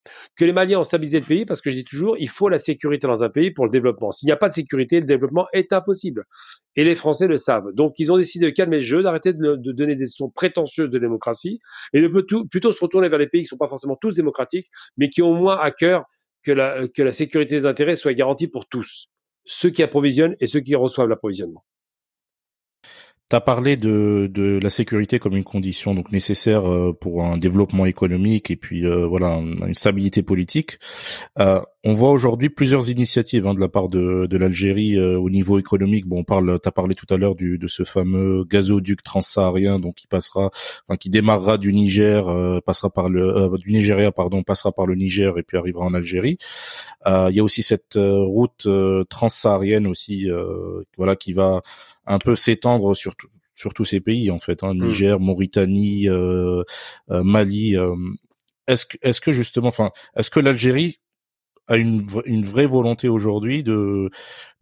Que les Maliens ont stabilisé le pays, parce que je dis toujours, il faut la sécurité dans un pays pour le développement. S'il n'y a pas de sécurité, le développement est impossible. Et les Français le savent. Donc, ils ont décidé de calmer le jeu, d'arrêter de donner des leçons prétentieuses de démocratie, et de plutôt se retourner vers des pays qui ne sont pas forcément tous démocratiques, mais qui ont au moins à cœur que la sécurité des intérêts soit garantie pour tous, ceux qui approvisionnent et ceux qui reçoivent l'approvisionnement. Tu as parlé de la sécurité comme une condition donc nécessaire pour un développement économique et puis voilà une stabilité politique. On voit aujourd'hui plusieurs initiatives de la part de l'Algérie au niveau économique. Bon, t'as parlé tout à l'heure de ce fameux gazoduc transsaharien donc qui démarrera du Niger, passera par du Nigeria pardon, passera par le Niger et puis arrivera en Algérie. Il y a aussi cette route transsaharienne aussi voilà qui va un peu s'étendre sur tous ces pays en fait, Niger, Mauritanie, Mali. Est-ce que justement, enfin, est-ce que l'Algérie a une vraie volonté aujourd'hui de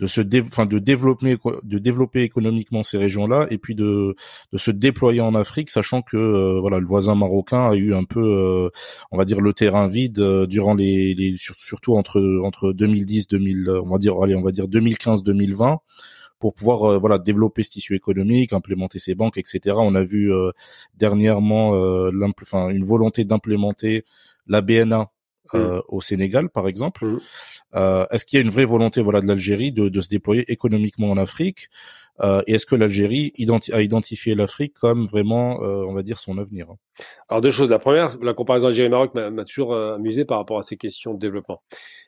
développer économiquement ces régions-là et puis de se déployer en Afrique, sachant que voilà le voisin marocain a eu un peu on va dire le terrain vide durant surtout entre 2010 on va dire 2015 2020 pour pouvoir voilà développer ce tissu économique, implémenter ces banques, etc. On a vu dernièrement une volonté d'implémenter la BNA au Sénégal, par exemple. Est-ce qu'il y a une vraie volonté voilà de l'Algérie de se déployer économiquement en Afrique et est-ce que l'Algérie a identifié l'Afrique comme vraiment, on va dire, son avenir? Alors deux choses. La première, la comparaison Algérie-Maroc m'a toujours amusé par rapport à ces questions de développement.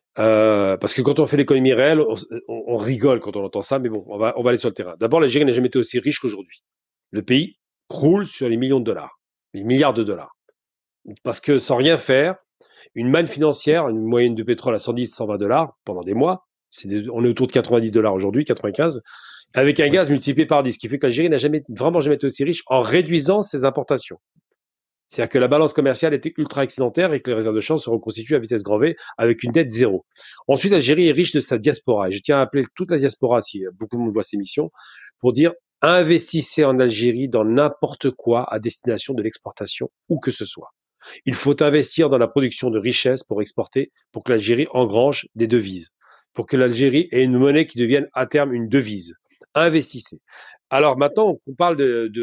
Parce que quand on fait l'économie réelle, on rigole quand on entend ça, mais bon, on va aller sur le terrain. D'abord, l'Algérie n'a jamais été aussi riche qu'aujourd'hui. Le pays croule sur les millions de dollars, les milliards de dollars. Parce que sans rien faire, une manne financière, une moyenne de pétrole à 110, 120 dollars pendant des mois, on est autour de 90 dollars aujourd'hui, 95, avec un gaz multiplié par 10, ce qui fait que l'Algérie n'a vraiment jamais été aussi riche en réduisant ses importations. C'est-à-dire que la balance commerciale était ultra excédentaire et que les réserves de change se reconstituent à vitesse grand V avec une dette zéro. Ensuite, l'Algérie est riche de sa diaspora. Et je tiens à appeler toute la diaspora, si beaucoup de monde voit ces émissions, pour dire investissez en Algérie dans n'importe quoi à destination de l'exportation, où que ce soit. Il faut investir dans la production de richesses pour exporter, pour que l'Algérie engrange des devises, pour que l'Algérie ait une monnaie qui devienne à terme une devise. Investissez. Alors maintenant, on parle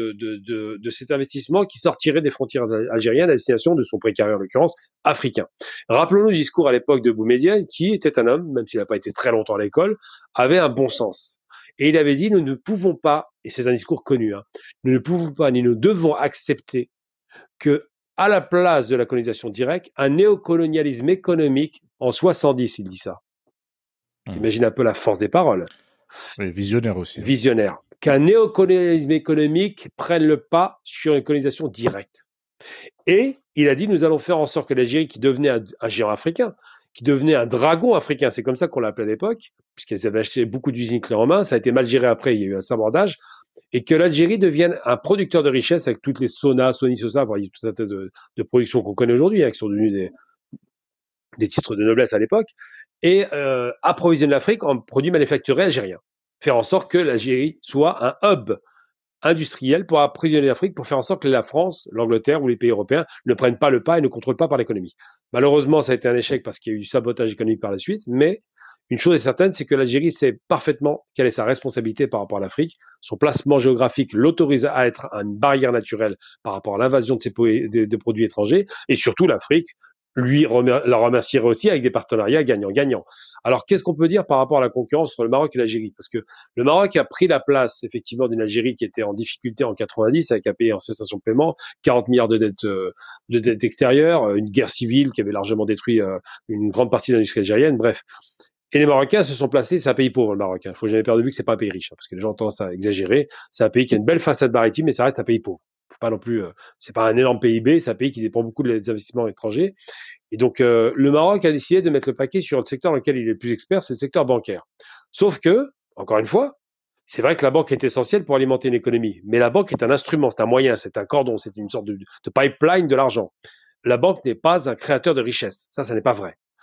de cet investissement qui sortirait des frontières algériennes à destination de son précaré, en l'occurrence, africain. Rappelons-nous le discours à l'époque de Boumedienne, qui était un homme, même s'il n'a pas été très longtemps à l'école, avait un bon sens. Et il avait dit, nous ne pouvons pas, et c'est un discours connu, nous ne pouvons pas ni nous devons accepter que, à la place de la colonisation directe, un néocolonialisme économique, en 70, il dit ça. T'imagines un peu la force des paroles. Oui, visionnaire aussi. Visionnaire. Qu'un néocolonialisme économique prenne le pas sur une colonisation directe. Et il a dit, nous allons faire en sorte que l'Algérie, qui devenait un géant africain, qui devenait un dragon africain, c'est comme ça qu'on l'appelait à l'époque, puisqu'ils avaient acheté beaucoup d'usines clés en main, ça a été mal géré après, il y a eu un sabordage, et que l'Algérie devienne un producteur de richesse avec toutes les Sona, Sony, Sosa, il y a tout un tas de productions qu'on connaît aujourd'hui, qui sont devenues des titres de noblesse à l'époque, et approvisionne l'Afrique en produits manufacturés algériens. Faire en sorte que l'Algérie soit un hub industriel pour approvisionner l'Afrique, pour faire en sorte que la France, l'Angleterre ou les pays européens ne prennent pas le pas et ne contrôlent pas par l'économie. Malheureusement, ça a été un échec parce qu'il y a eu du sabotage économique par la suite, mais une chose est certaine, c'est que l'Algérie sait parfaitement quelle est sa responsabilité par rapport à l'Afrique. Son placement géographique l'autorise à être une barrière naturelle par rapport à l'invasion de produits étrangers, et surtout l'Afrique la remercierait aussi avec des partenariats gagnant-gagnant. Alors, qu'est-ce qu'on peut dire par rapport à la concurrence entre le Maroc et l'Algérie? Parce que le Maroc a pris la place, effectivement, d'une Algérie qui était en difficulté en 90, avec un pays en cessation de paiement, 40 milliards de dettes extérieures, une guerre civile qui avait largement détruit une grande partie de l'industrie algérienne, bref. Et les Marocains se sont placés, c'est un pays pauvre, le Maroc. Il faut jamais perdre de vue que c'est pas un pays riche, parce que les gens ont tendance à exagérer. C'est un pays qui a une belle façade maritime, mais ça reste un pays pauvre. Pas non plus, c'est pas un énorme PIB, c'est un pays qui dépend beaucoup des investissements étrangers. Et donc, le Maroc a décidé de mettre le paquet sur le secteur dans lequel il est le plus expert, c'est le secteur bancaire. Sauf que, encore une fois, c'est vrai que la banque est essentielle pour alimenter une économie, mais la banque est un instrument, c'est un moyen, c'est un cordon, c'est une sorte de pipeline de l'argent. La banque n'est pas un créateur de richesse. Ça n'est pas vrai.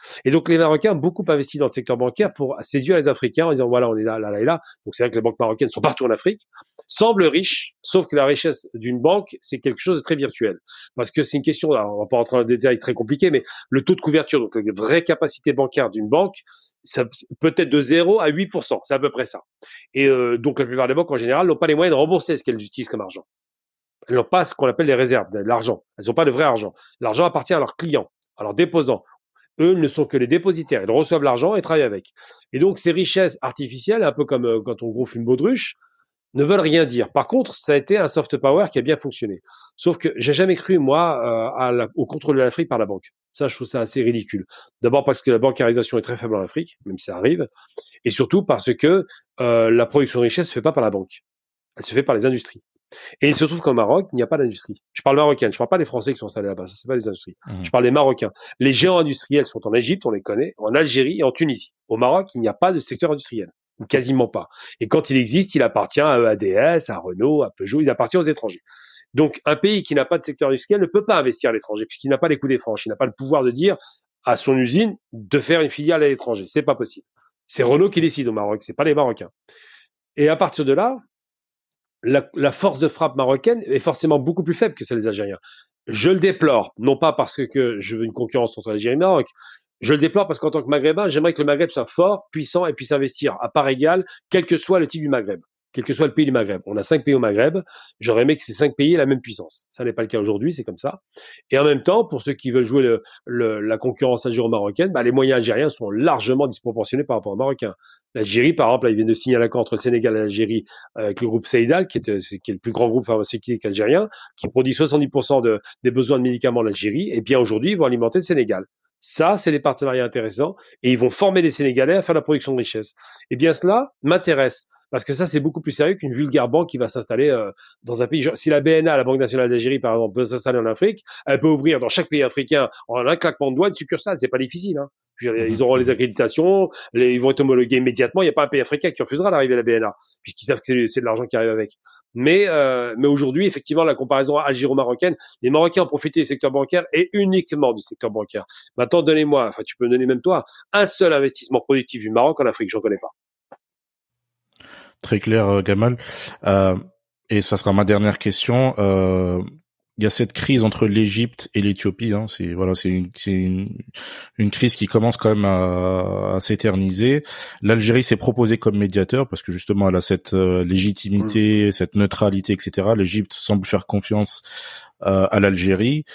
Et donc les Marocains ont beaucoup investi dans le secteur bancaire pour séduire les Africains en disant voilà, on est là, là, là et là. Donc c'est vrai que les banques marocaines sont partout en Afrique, semblent riches, sauf que la richesse d'une banque, c'est quelque chose de très virtuel. Parce que c'est une question, alors on va pas rentrer dans le détail très compliqué, mais le taux de couverture, donc les vraies capacités bancaires d'une banque, ça peut être de 0 à 8%, c'est à peu près ça. Et donc la plupart des banques en général n'ont pas les moyens de rembourser ce qu'elles utilisent comme argent. Elles n'ont pas ce qu'on appelle les réserves, de l'argent. Elles n'ont pas de vrai argent. L'argent appartient à leurs clients, à leurs déposants. Eux ne sont que les dépositaires. Ils reçoivent l'argent et travaillent avec. Et donc ces richesses artificielles, un peu comme quand on gonfle une baudruche, ne veulent rien dire. Par contre, ça a été un soft power qui a bien fonctionné. Sauf que j'ai jamais cru, moi, au contrôle de l'Afrique par la banque. Ça, je trouve ça assez ridicule. D'abord parce que la bancarisation est très faible en Afrique, même si ça arrive, et surtout parce que la production de richesse se fait pas par la banque. Elle se fait par les industries. Et il se trouve qu'au Maroc, il n'y a pas d'industrie. Je parle marocaine, je parle pas des Français qui sont installés là-bas, ça c'est pas des industries. Je parle des Marocains. Les géants industriels sont en Égypte, on les connaît, en Algérie et en Tunisie. Au Maroc, il n'y a pas de secteur industriel, ou quasiment pas. Et quand il existe, il appartient à EADS, à Renault, à Peugeot, il appartient aux étrangers. Donc un pays qui n'a pas de secteur industriel ne peut pas investir à l'étranger, puisqu'il n'a pas les coups des franches, il n'a pas le pouvoir de dire à son usine de faire une filiale à l'étranger. C'est pas possible. C'est Renault qui décide au Maroc, c'est pas les Marocains. Et à partir de là, la force de frappe marocaine est forcément beaucoup plus faible que celle des Algériens. Je le déplore, non pas parce que je veux une concurrence entre l'Algérie et le Maroc, je le déplore parce qu'en tant que Maghrébin, j'aimerais que le Maghreb soit fort, puissant et puisse investir à part égale, quel que soit le type du Maghreb, quel que soit le pays du Maghreb. On a 5 pays au Maghreb, j'aurais aimé que ces 5 pays aient la même puissance. Ça n'est pas le cas aujourd'hui, c'est comme ça. Et en même temps, pour ceux qui veulent jouer la concurrence algéro-marocaine, les moyens algériens sont largement disproportionnés par rapport aux Marocains. L'Algérie, par exemple, là, ils viennent de signer un accord entre le Sénégal et l'Algérie avec le groupe Seydal, qui est le plus grand groupe pharmaceutique algérien, qui produit 70% des besoins de médicaments de l'Algérie. Et bien aujourd'hui, ils vont alimenter le Sénégal. Ça, c'est des partenariats intéressants et ils vont former des Sénégalais à faire la production de richesse. Et bien cela m'intéresse parce que ça, c'est beaucoup plus sérieux qu'une vulgaire banque qui va s'installer dans un pays. Si la BNA, la Banque nationale d'Algérie, par exemple, peut s'installer en Afrique, elle peut ouvrir dans chaque pays africain en un claquement de doigts une succursale. C'est pas difficile, hein. Ils auront les accréditations, ils vont être homologués immédiatement. Il n'y a pas un pays africain qui refusera d'arriver à la BNA, puisqu'ils savent que c'est de l'argent qui arrive avec. Mais aujourd'hui, effectivement, la comparaison algéro-marocaine, les Marocains ont profité du secteur bancaire et uniquement du secteur bancaire. Maintenant, donnez-moi, enfin, tu peux me donner même toi, un seul investissement productif du Maroc en Afrique, j'en connais pas. Très clair, Gamal. Et ça sera ma dernière question. Il y a cette crise entre l'Égypte et l'Éthiopie. Hein. C'est une crise qui commence quand même à s'éterniser. L'Algérie s'est proposée comme médiateur parce que justement elle a cette légitimité, cette neutralité, etc. L'Égypte semble faire confiance à l'Algérie.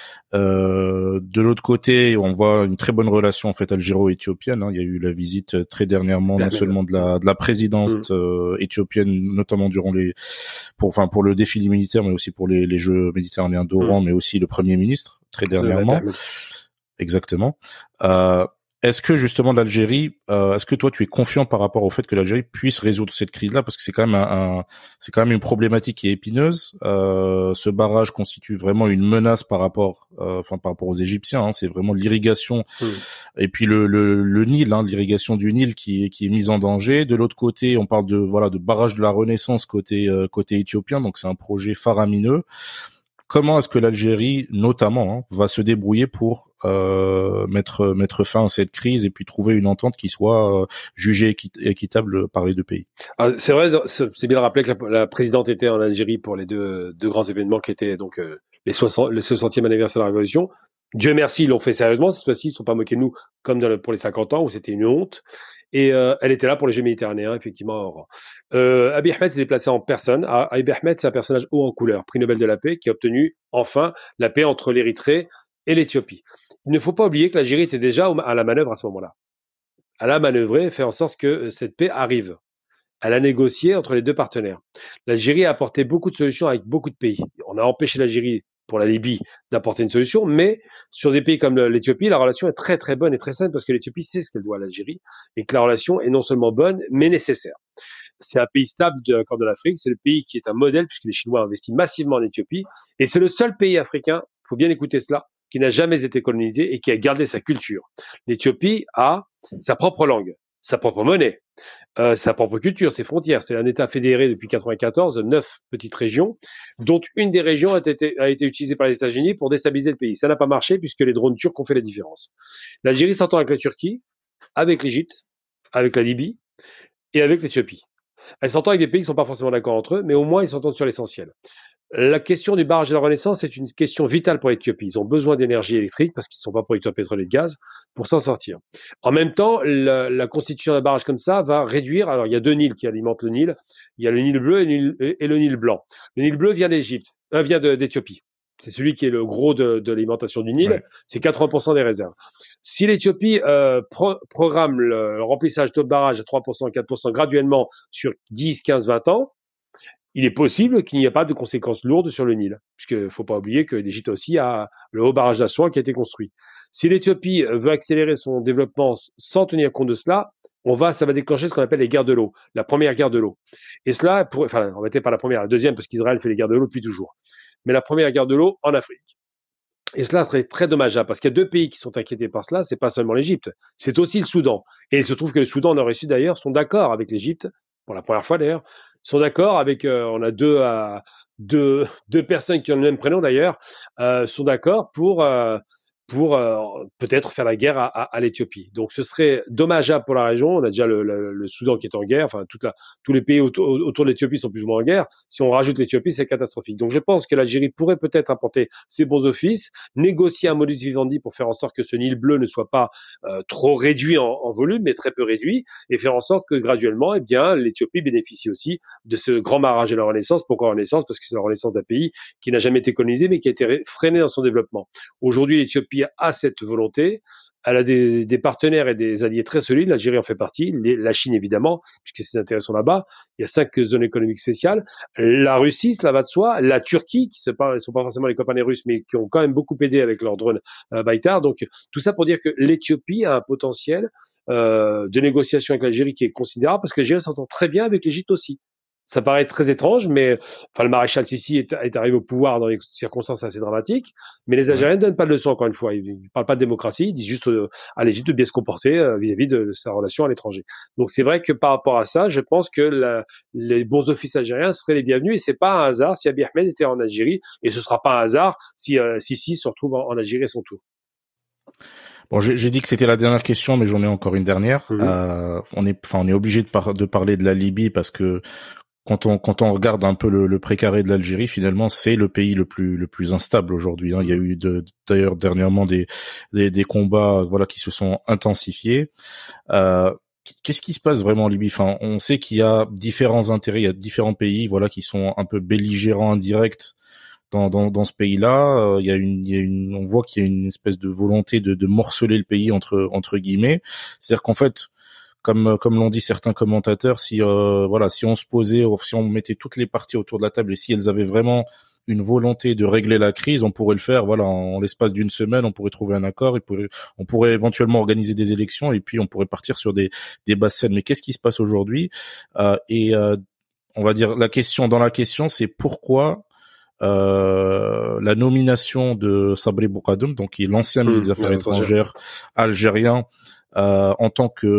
De l'autre côté, on voit une très bonne relation en fait algéro-éthiopienne. Hein. Il y a eu la visite très dernièrement, non seulement de la présidence éthiopienne, notamment durant pour le défilé militaire, mais aussi pour les Jeux méditerranéens d'Oran, mais aussi le Premier ministre très dernièrement. Exactement. Est-ce que justement l'Algérie, est-ce que toi tu es confiant par rapport au fait que l'Algérie puisse résoudre cette crise-là, parce que c'est quand même une problématique qui est épineuse. Ce barrage constitue vraiment une menace par rapport aux Égyptiens. Hein, c'est vraiment l'irrigation et puis le Nil, hein, l'irrigation du Nil qui est mise en danger. De l'autre côté, on parle de barrage de la Renaissance côté éthiopien, donc c'est un projet faramineux. Comment est-ce que l'Algérie, notamment, va se débrouiller pour mettre fin à cette crise et puis trouver une entente qui soit jugée équitable par les deux pays? C'est vrai, c'est bien de rappeler que la présidente était en Algérie pour les deux grands événements qui étaient donc le 60e anniversaire de la Révolution. Dieu merci, ils l'ont fait sérieusement. Cette fois-ci, ils ne sont pas moqués de nous comme pour les 50 ans où c'était une honte. Et elle était là pour les Jeux méditerranéens, effectivement, à Oran. Abiy Ahmed s'est déplacé en personne. Abiy Ahmed, c'est un personnage haut en couleur, prix Nobel de la paix, qui a obtenu enfin la paix entre l'Érythrée et l'Éthiopie. Il ne faut pas oublier que l'Algérie était déjà à la manœuvre à ce moment-là. Elle a manœuvré, fait en sorte que cette paix arrive. Elle a négocié entre les deux partenaires. L'Algérie a apporté beaucoup de solutions avec beaucoup de pays. On a empêché l'Algérie pour la Libye d'apporter une solution, mais sur des pays comme l'Éthiopie, la relation est très très bonne et très saine parce que l'Éthiopie sait ce qu'elle doit à l'Algérie et que la relation est non seulement bonne, mais nécessaire. C'est un pays stable de la Corne de l'Afrique, c'est le pays qui est un modèle puisque les Chinois investissent massivement en Éthiopie et c'est le seul pays africain, il faut bien écouter cela, qui n'a jamais été colonisé et qui a gardé sa culture. L'Éthiopie a sa propre langue, sa propre monnaie, sa propre culture, ses frontières. C'est un État fédéré depuis 94 de 9 petites régions, dont une des régions a été utilisée par les États-Unis pour déstabiliser le pays. Ça n'a pas marché puisque les drones turcs ont fait la différence. L'Algérie s'entend avec la Turquie, avec l'Égypte, avec la Libye et avec l'Éthiopie. Elle s'entend avec des pays qui ne sont pas forcément d'accord entre eux, mais au moins ils s'entendent sur l'essentiel. La question du barrage de la Renaissance est une question vitale pour l'Éthiopie. Ils ont besoin d'énergie électrique parce qu'ils ne sont pas producteurs de pétrole et de gaz pour s'en sortir. En même temps, la constitution d'un barrage comme ça va réduire. Alors, il y a deux Nils qui alimentent le Nil. Il y a le Nil bleu et le Nil blanc. Le Nil bleu vient d'Égypte, vient d'Éthiopie. C'est celui qui est le gros de l'alimentation du Nil. Ouais. C'est 80% des réserves. Si l'Éthiopie programme le remplissage de barrage à 3%, 4% graduellement sur 10, 15, 20 ans, il est possible qu'il n'y ait pas de conséquences lourdes sur le Nil, puisqu'il ne faut pas oublier que l'Égypte aussi a le haut barrage d'Assouan qui a été construit. Si l'Éthiopie veut accélérer son développement sans tenir compte de cela, ça va déclencher ce qu'on appelle les guerres de l'eau, la première guerre de l'eau. Et cela, on n'était pas la première, la deuxième, parce qu'Israël fait les guerres de l'eau depuis toujours. Mais la première guerre de l'eau en Afrique. Et cela serait très dommageable, parce qu'il y a deux pays qui sont inquiétés par cela, c'est pas seulement l'Égypte, c'est aussi le Soudan. Et il se trouve que le Soudan, Nord et Sud d'ailleurs, sont d'accord avec l'Égypte, pour la première fois d'ailleurs, sont d'accord avec, on a deux personnes qui ont le même prénom d'ailleurs, sont d'accord pour peut-être faire la guerre à l'Éthiopie. Donc ce serait dommageable pour la région. On a déjà le Soudan qui est en guerre, enfin tous les pays autour de l'Éthiopie sont plus ou moins en guerre. Si on rajoute l'Éthiopie, c'est catastrophique. Donc je pense que l'Algérie pourrait peut-être apporter ses bons offices, négocier un modus vivendi pour faire en sorte que ce Nil bleu ne soit pas trop réduit en volume, mais très peu réduit, et faire en sorte que graduellement, eh bien, l'Éthiopie bénéficie aussi de ce grand barrage de la Renaissance. Pourquoi Renaissance? Parce que c'est la Renaissance d'un pays qui n'a jamais été colonisé, mais qui a été freiné dans son développement. Aujourd'hui, l'Éthiopie a cette volonté. Elle a des partenaires et des alliés très solides. L'Algérie en fait partie. La Chine, évidemment, puisque ses intérêts sont là-bas. Il y a 5 zones économiques spéciales. La Russie, cela va de soi. La Turquie, qui ne sont pas forcément les copains des Russes, mais qui ont quand même beaucoup aidé avec leurs drones Baytar. Donc, tout ça pour dire que l'Éthiopie a un potentiel de négociation avec l'Algérie qui est considérable, parce que l'Algérie s'entend très bien avec l'Égypte aussi. Ça paraît très étrange, mais le maréchal Sissi est arrivé au pouvoir dans des circonstances assez dramatiques. Mais les Algériens ne donnent pas de leçon, encore une fois. Ils ne parlent pas de démocratie, ils disent juste à l'Égypte de bien se comporter vis-à-vis de sa relation à l'étranger. Donc c'est vrai que par rapport à ça, je pense que les bons offices algériens seraient les bienvenus. Et c'est pas un hasard si Abiy Ahmed était en Algérie, et ce sera pas un hasard si Sissi se retrouve en Algérie à son tour. Bon, j'ai dit que c'était la dernière question, mais j'en ai encore une dernière. On est obligé de parler de la Libye parce que quand on regarde un peu le précaré de l'Algérie, finalement, c'est le pays le plus instable aujourd'hui. Il y a eu d'ailleurs dernièrement des combats, voilà, qui se sont intensifiés. Qu'est-ce qui se passe vraiment en Libye? Enfin, on sait qu'il y a différents intérêts, il y a différents pays, voilà, qui sont un peu belligérants indirects dans ce pays-là. On voit qu'il y a une espèce de volonté de morceler le pays entre guillemets. C'est-à-dire qu'en fait, comme l'ont dit certains commentateurs, si on se posait, si on mettait toutes les parties autour de la table et si elles avaient vraiment une volonté de régler la crise, on pourrait le faire, voilà, en l'espace d'une semaine, on pourrait trouver un accord, on pourrait éventuellement organiser des élections et puis on pourrait partir sur des basses scènes. Mais qu'est-ce qui se passe aujourd'hui? On va dire la question, c'est pourquoi la nomination de Sabri Boukadoum, donc qui est l'ancien ministre des Affaires étrangères algérien, en tant que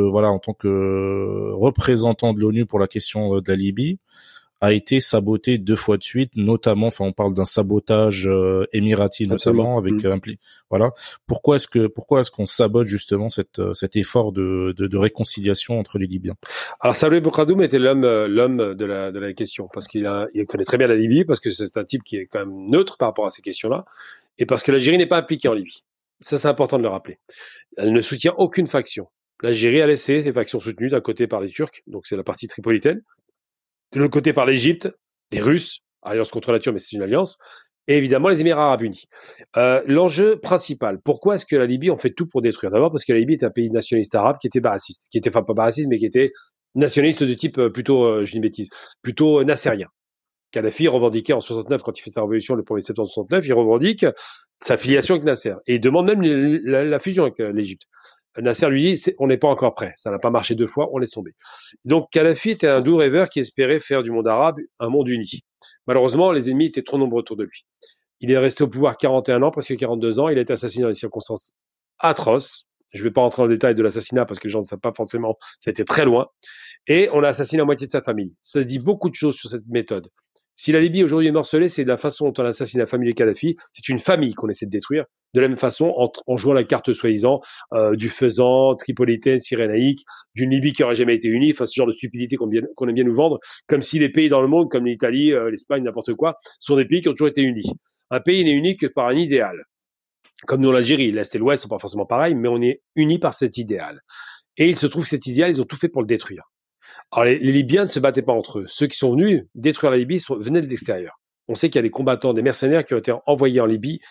représentant de l'ONU pour la question de la Libye, a été saboté 2 fois de suite, notamment, on parle d'un sabotage émirati notamment, avec voilà. Pourquoi est-ce qu'on sabote justement cet effort de réconciliation entre les Libyens? Alors Sabri Boukadoum était l'homme de la question, parce qu'il connaît très bien la Libye, parce que c'est un type qui est quand même neutre par rapport à ces questions-là, et parce que l'Algérie n'est pas impliquée en Libye. Ça, c'est important de le rappeler. Elle ne soutient aucune faction. L'Algérie a laissé ses factions soutenues d'un côté par les Turcs, donc c'est la partie tripolitaine, de l'autre côté par l'Égypte, les Russes, alliance contre la Turquie, mais c'est une alliance, et évidemment les Émirats arabes unis. L'enjeu principal, pourquoi est-ce que la Libye, on fait tout pour détruire? D'abord parce que la Libye est un pays nationaliste arabe qui était baathiste, pas baathiste, mais qui était nationaliste de type plutôt, je dis une bêtise, plutôt nassérien. Kadhafi revendiquait en 69, quand il fait sa révolution le 1er septembre 69, il revendique sa filiation avec Nasser. Et il demande même la fusion avec l'Égypte. Nasser lui dit, on n'est pas encore prêt. Ça n'a pas marché 2 fois, on laisse tomber. Donc Kadhafi était un doux rêveur qui espérait faire du monde arabe un monde uni. Malheureusement, les ennemis étaient trop nombreux autour de lui. Il est resté au pouvoir 41 ans, presque 42 ans. Il a été assassiné dans des circonstances atroces. Je ne vais pas rentrer dans le détail de l'assassinat parce que les gens ne savent pas forcément. Ça a été très loin. et on a assassiné la moitié de sa famille. Ça dit beaucoup de choses sur cette méthode. Si la Libye aujourd'hui est morcelée, c'est de la façon dont on a assassiné la famille de Kadhafi. C'est une famille qu'on essaie de détruire. De la même façon, en jouant la carte soi-disant du faisan, tripolitaine, cyrénaïque, d'une Libye qui n'aurait jamais été unie, enfin ce genre de stupidité qu'on aime bien nous vendre, comme si les pays dans le monde, comme l'Italie, l'Espagne, n'importe quoi, sont des pays qui ont toujours été unis. Un pays n'est uni que par un idéal. Comme nous, l'Algérie, l'Est et l'Ouest sont pas forcément pareils, mais on est unis par cet idéal. Et il se trouve que cet idéal, ils ont tout fait pour le détruire. Alors, les Libyens ne se battaient pas entre eux. Ceux qui sont venus détruire la Libye venaient de l'extérieur. On sait qu'il y a des combattants, des mercenaires qui ont été envoyés en Libye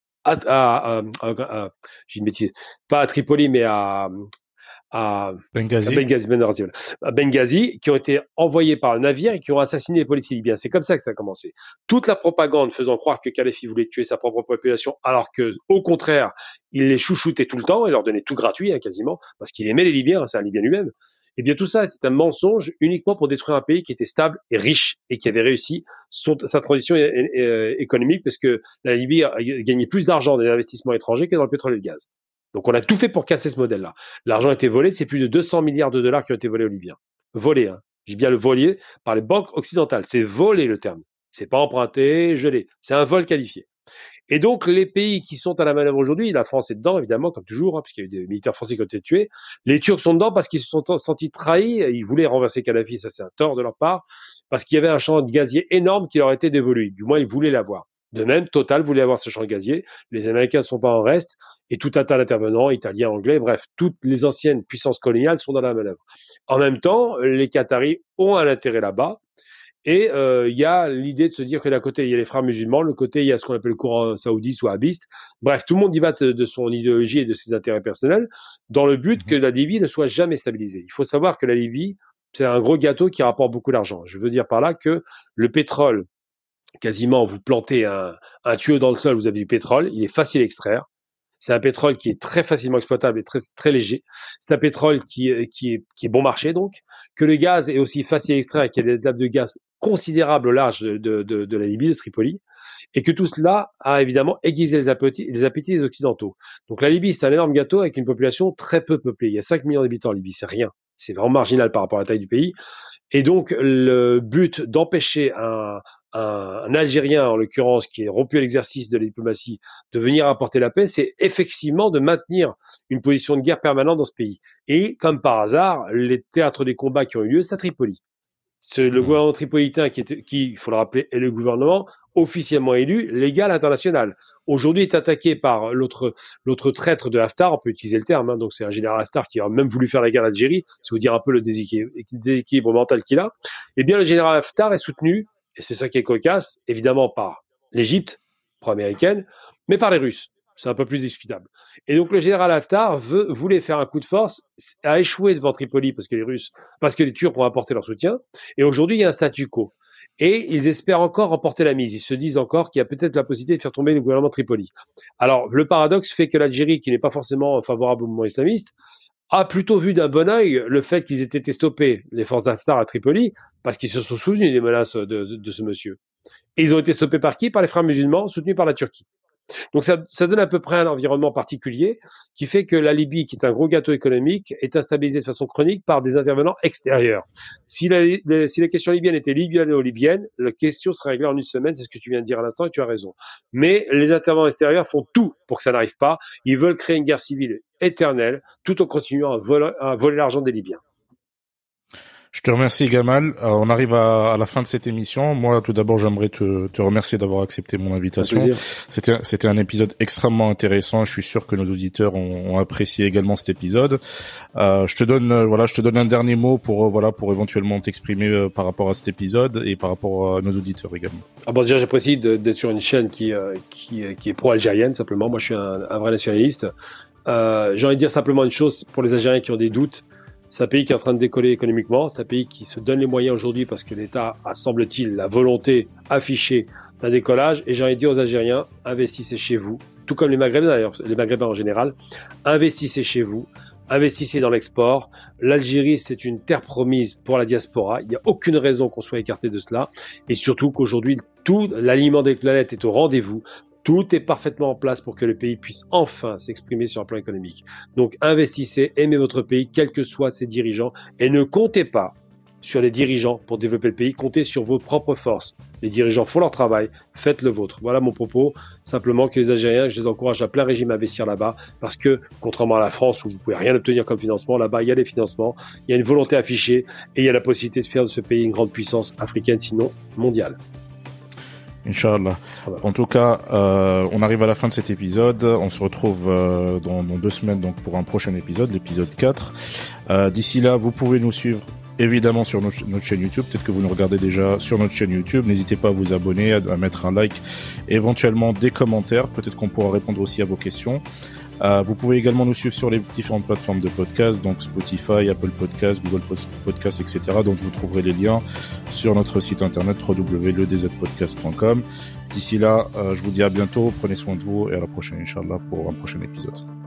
j'ai une bêtise, pas à Tripoli, mais à Benghazi, qui ont été envoyés par un navire et qui ont assassiné les policiers libyens. C'est comme ça que ça a commencé. Toute la propagande faisant croire que Kadhafi voulait tuer sa propre population, alors que, au contraire, il les chouchoutait tout le temps et leur donnait tout gratuit, quasiment, parce qu'il aimait les Libyens, c'est un Libyen lui-même. Eh bien, tout ça était un mensonge uniquement pour détruire un pays qui était stable et riche et qui avait réussi sa transition économique, parce que la Libye a gagné plus d'argent dans les investissements étrangers que dans le pétrole et le gaz. Donc, on a tout fait pour casser ce modèle-là. L'argent a été volé, c'est plus de 200 milliards de dollars qui ont été volés aux Libyens. Volé, hein. J'ai bien le volé par les banques occidentales. C'est volé le terme. C'est pas emprunté, gelé. C'est un vol qualifié. Et donc, les pays qui sont à la manœuvre aujourd'hui, la France est dedans, évidemment, comme toujours, puisqu'il y a eu des militaires français qui ont été tués. Les Turcs sont dedans parce qu'ils se sont sentis trahis. Ils voulaient renverser Kadhafi, ça c'est un tort de leur part, parce qu'il y avait un champ de gazier énorme qui leur était dévolu. Du moins, ils voulaient l'avoir. De même, Total voulait avoir ce champ de gazier. Les Américains ne sont pas en reste. Et tout un tas d'intervenants, italiens, anglais, bref, toutes les anciennes puissances coloniales sont dans la manœuvre. En même temps, les Qataris ont un intérêt là-bas. Et il y a l'idée de se dire que d'un côté, il y a les frères musulmans, de l'autre côté, il y a ce qu'on appelle le courant saoudite ou wahhabiste. Bref, tout le monde y va de son idéologie et de ses intérêts personnels, dans le but que la Libye ne soit jamais stabilisée. Il faut savoir que la Libye, c'est un gros gâteau qui rapporte beaucoup d'argent. Je veux dire par là que le pétrole, quasiment, vous plantez un tuyau dans le sol, vous avez du pétrole, il est facile à extraire. C'est un pétrole qui est très facilement exploitable et très, très léger. C'est un pétrole qui est bon marché, donc. Que le gaz est aussi facile à extraire, qu'il y a des nappes de gaz considérables au large de la Libye, de Tripoli. Et que tout cela a évidemment aiguisé les appétits des Occidentaux. Donc la Libye, c'est un énorme gâteau avec une population très peu peuplée. Il y a 5 millions d'habitants en Libye, c'est rien. C'est vraiment marginal par rapport à la taille du pays. Et donc, le but d'empêcher un Algérien, en l'occurrence, qui est rompu à l'exercice de la diplomatie, de venir apporter la paix, c'est effectivement de maintenir une position de guerre permanente dans ce pays. Et, comme par hasard, les théâtres des combats qui ont eu lieu, c'est à Tripoli. Le gouvernement tripolitain, qui, il faut le rappeler, est le gouvernement officiellement élu, légal, international. Aujourd'hui, est attaqué par l'autre traître de Haftar, on peut utiliser le terme, donc c'est un général Haftar qui a même voulu faire la guerre d'Algérie, c'est vous dire un peu le déséquilibre mental qu'il a. Eh bien, le général Haftar est soutenu, et c'est ça qui est cocasse, évidemment par l'Égypte, pro-américaine, mais par les Russes. C'est un peu plus discutable. Et donc le général Haftar voulait faire un coup de force, a échoué devant Tripoli parce que les Turcs ont apporté leur soutien. Et aujourd'hui, il y a un statu quo. Et ils espèrent encore remporter la mise. Ils se disent encore qu'il y a peut-être la possibilité de faire tomber le gouvernement de Tripoli. Alors, le paradoxe fait que l'Algérie, qui n'est pas forcément favorable au mouvement islamiste, a plutôt vu d'un bon œil le fait qu'ils aient été stoppés, les forces d'Haftar à Tripoli, parce qu'ils se sont souvenus des menaces de ce monsieur. Et ils ont été stoppés par qui? Par les frères musulmans, soutenus par la Turquie. Donc ça donne à peu près un environnement particulier qui fait que la Libye, qui est un gros gâteau économique, est instabilisée de façon chronique par des intervenants extérieurs. Si la question libyenne était libyano-libyenne, la question serait réglée en une semaine, c'est ce que tu viens de dire à l'instant et tu as raison. Mais les intervenants extérieurs font tout pour que ça n'arrive pas. Ils veulent créer une guerre civile éternelle tout en continuant à voler l'argent des Libyens. Je te remercie, Gamal. On arrive à la fin de cette émission. Moi, tout d'abord, j'aimerais te remercier d'avoir accepté mon invitation. C'était un épisode extrêmement intéressant. Je suis sûr que nos auditeurs ont apprécié également cet épisode. Je te donne un dernier mot pour éventuellement t'exprimer par rapport à cet épisode et par rapport à nos auditeurs également. Déjà, j'apprécie d'être sur une chaîne qui est pro-algérienne, simplement. Moi, je suis un vrai nationaliste. J'ai envie de dire simplement une chose pour les Algériens qui ont des doutes. C'est un pays qui est en train de décoller économiquement, c'est un pays qui se donne les moyens aujourd'hui parce que l'État a, semble-t-il, la volonté affichée d'un décollage. Et j'ai envie de dire aux Algériens, investissez chez vous, tout comme les Maghrébins d'ailleurs, les Maghrébins en général, investissez chez vous, investissez dans l'export. L'Algérie, c'est une terre promise pour la diaspora. Il n'y a aucune raison qu'on soit écarté de cela. Et surtout qu'aujourd'hui, tout l'alignement des planètes est au rendez-vous. Tout est parfaitement en place pour que le pays puisse enfin s'exprimer sur un plan économique. Donc investissez, aimez votre pays, quels que soient ses dirigeants, et ne comptez pas sur les dirigeants pour développer le pays. Comptez sur vos propres forces. Les dirigeants font leur travail, faites le vôtre. Voilà mon propos. Simplement que les Algériens, je les encourage à plein régime à investir là-bas parce que, contrairement à la France où vous pouvez rien obtenir comme financement, là-bas, il y a des financements, il y a une volonté affichée et il y a la possibilité de faire de ce pays une grande puissance africaine, sinon mondiale. Inch'Allah. En tout cas, on arrive à la fin de cet épisode. On se retrouve dans 2 semaines donc pour un prochain épisode, l'épisode 4. D'ici là, vous pouvez nous suivre évidemment sur notre chaîne YouTube. Peut-être que vous nous regardez déjà sur notre chaîne YouTube. N'hésitez pas à vous abonner, à mettre un like, éventuellement des commentaires. Peut-être qu'on pourra répondre aussi à vos questions. Vous pouvez également nous suivre sur les différentes plateformes de podcast, donc Spotify, Apple Podcasts, Google Podcasts, etc. Donc vous trouverez les liens sur notre site internet www.ledzzpodcast.com. D'ici là, je vous dis à bientôt, prenez soin de vous et à la prochaine, Inch'Allah, pour un prochain épisode.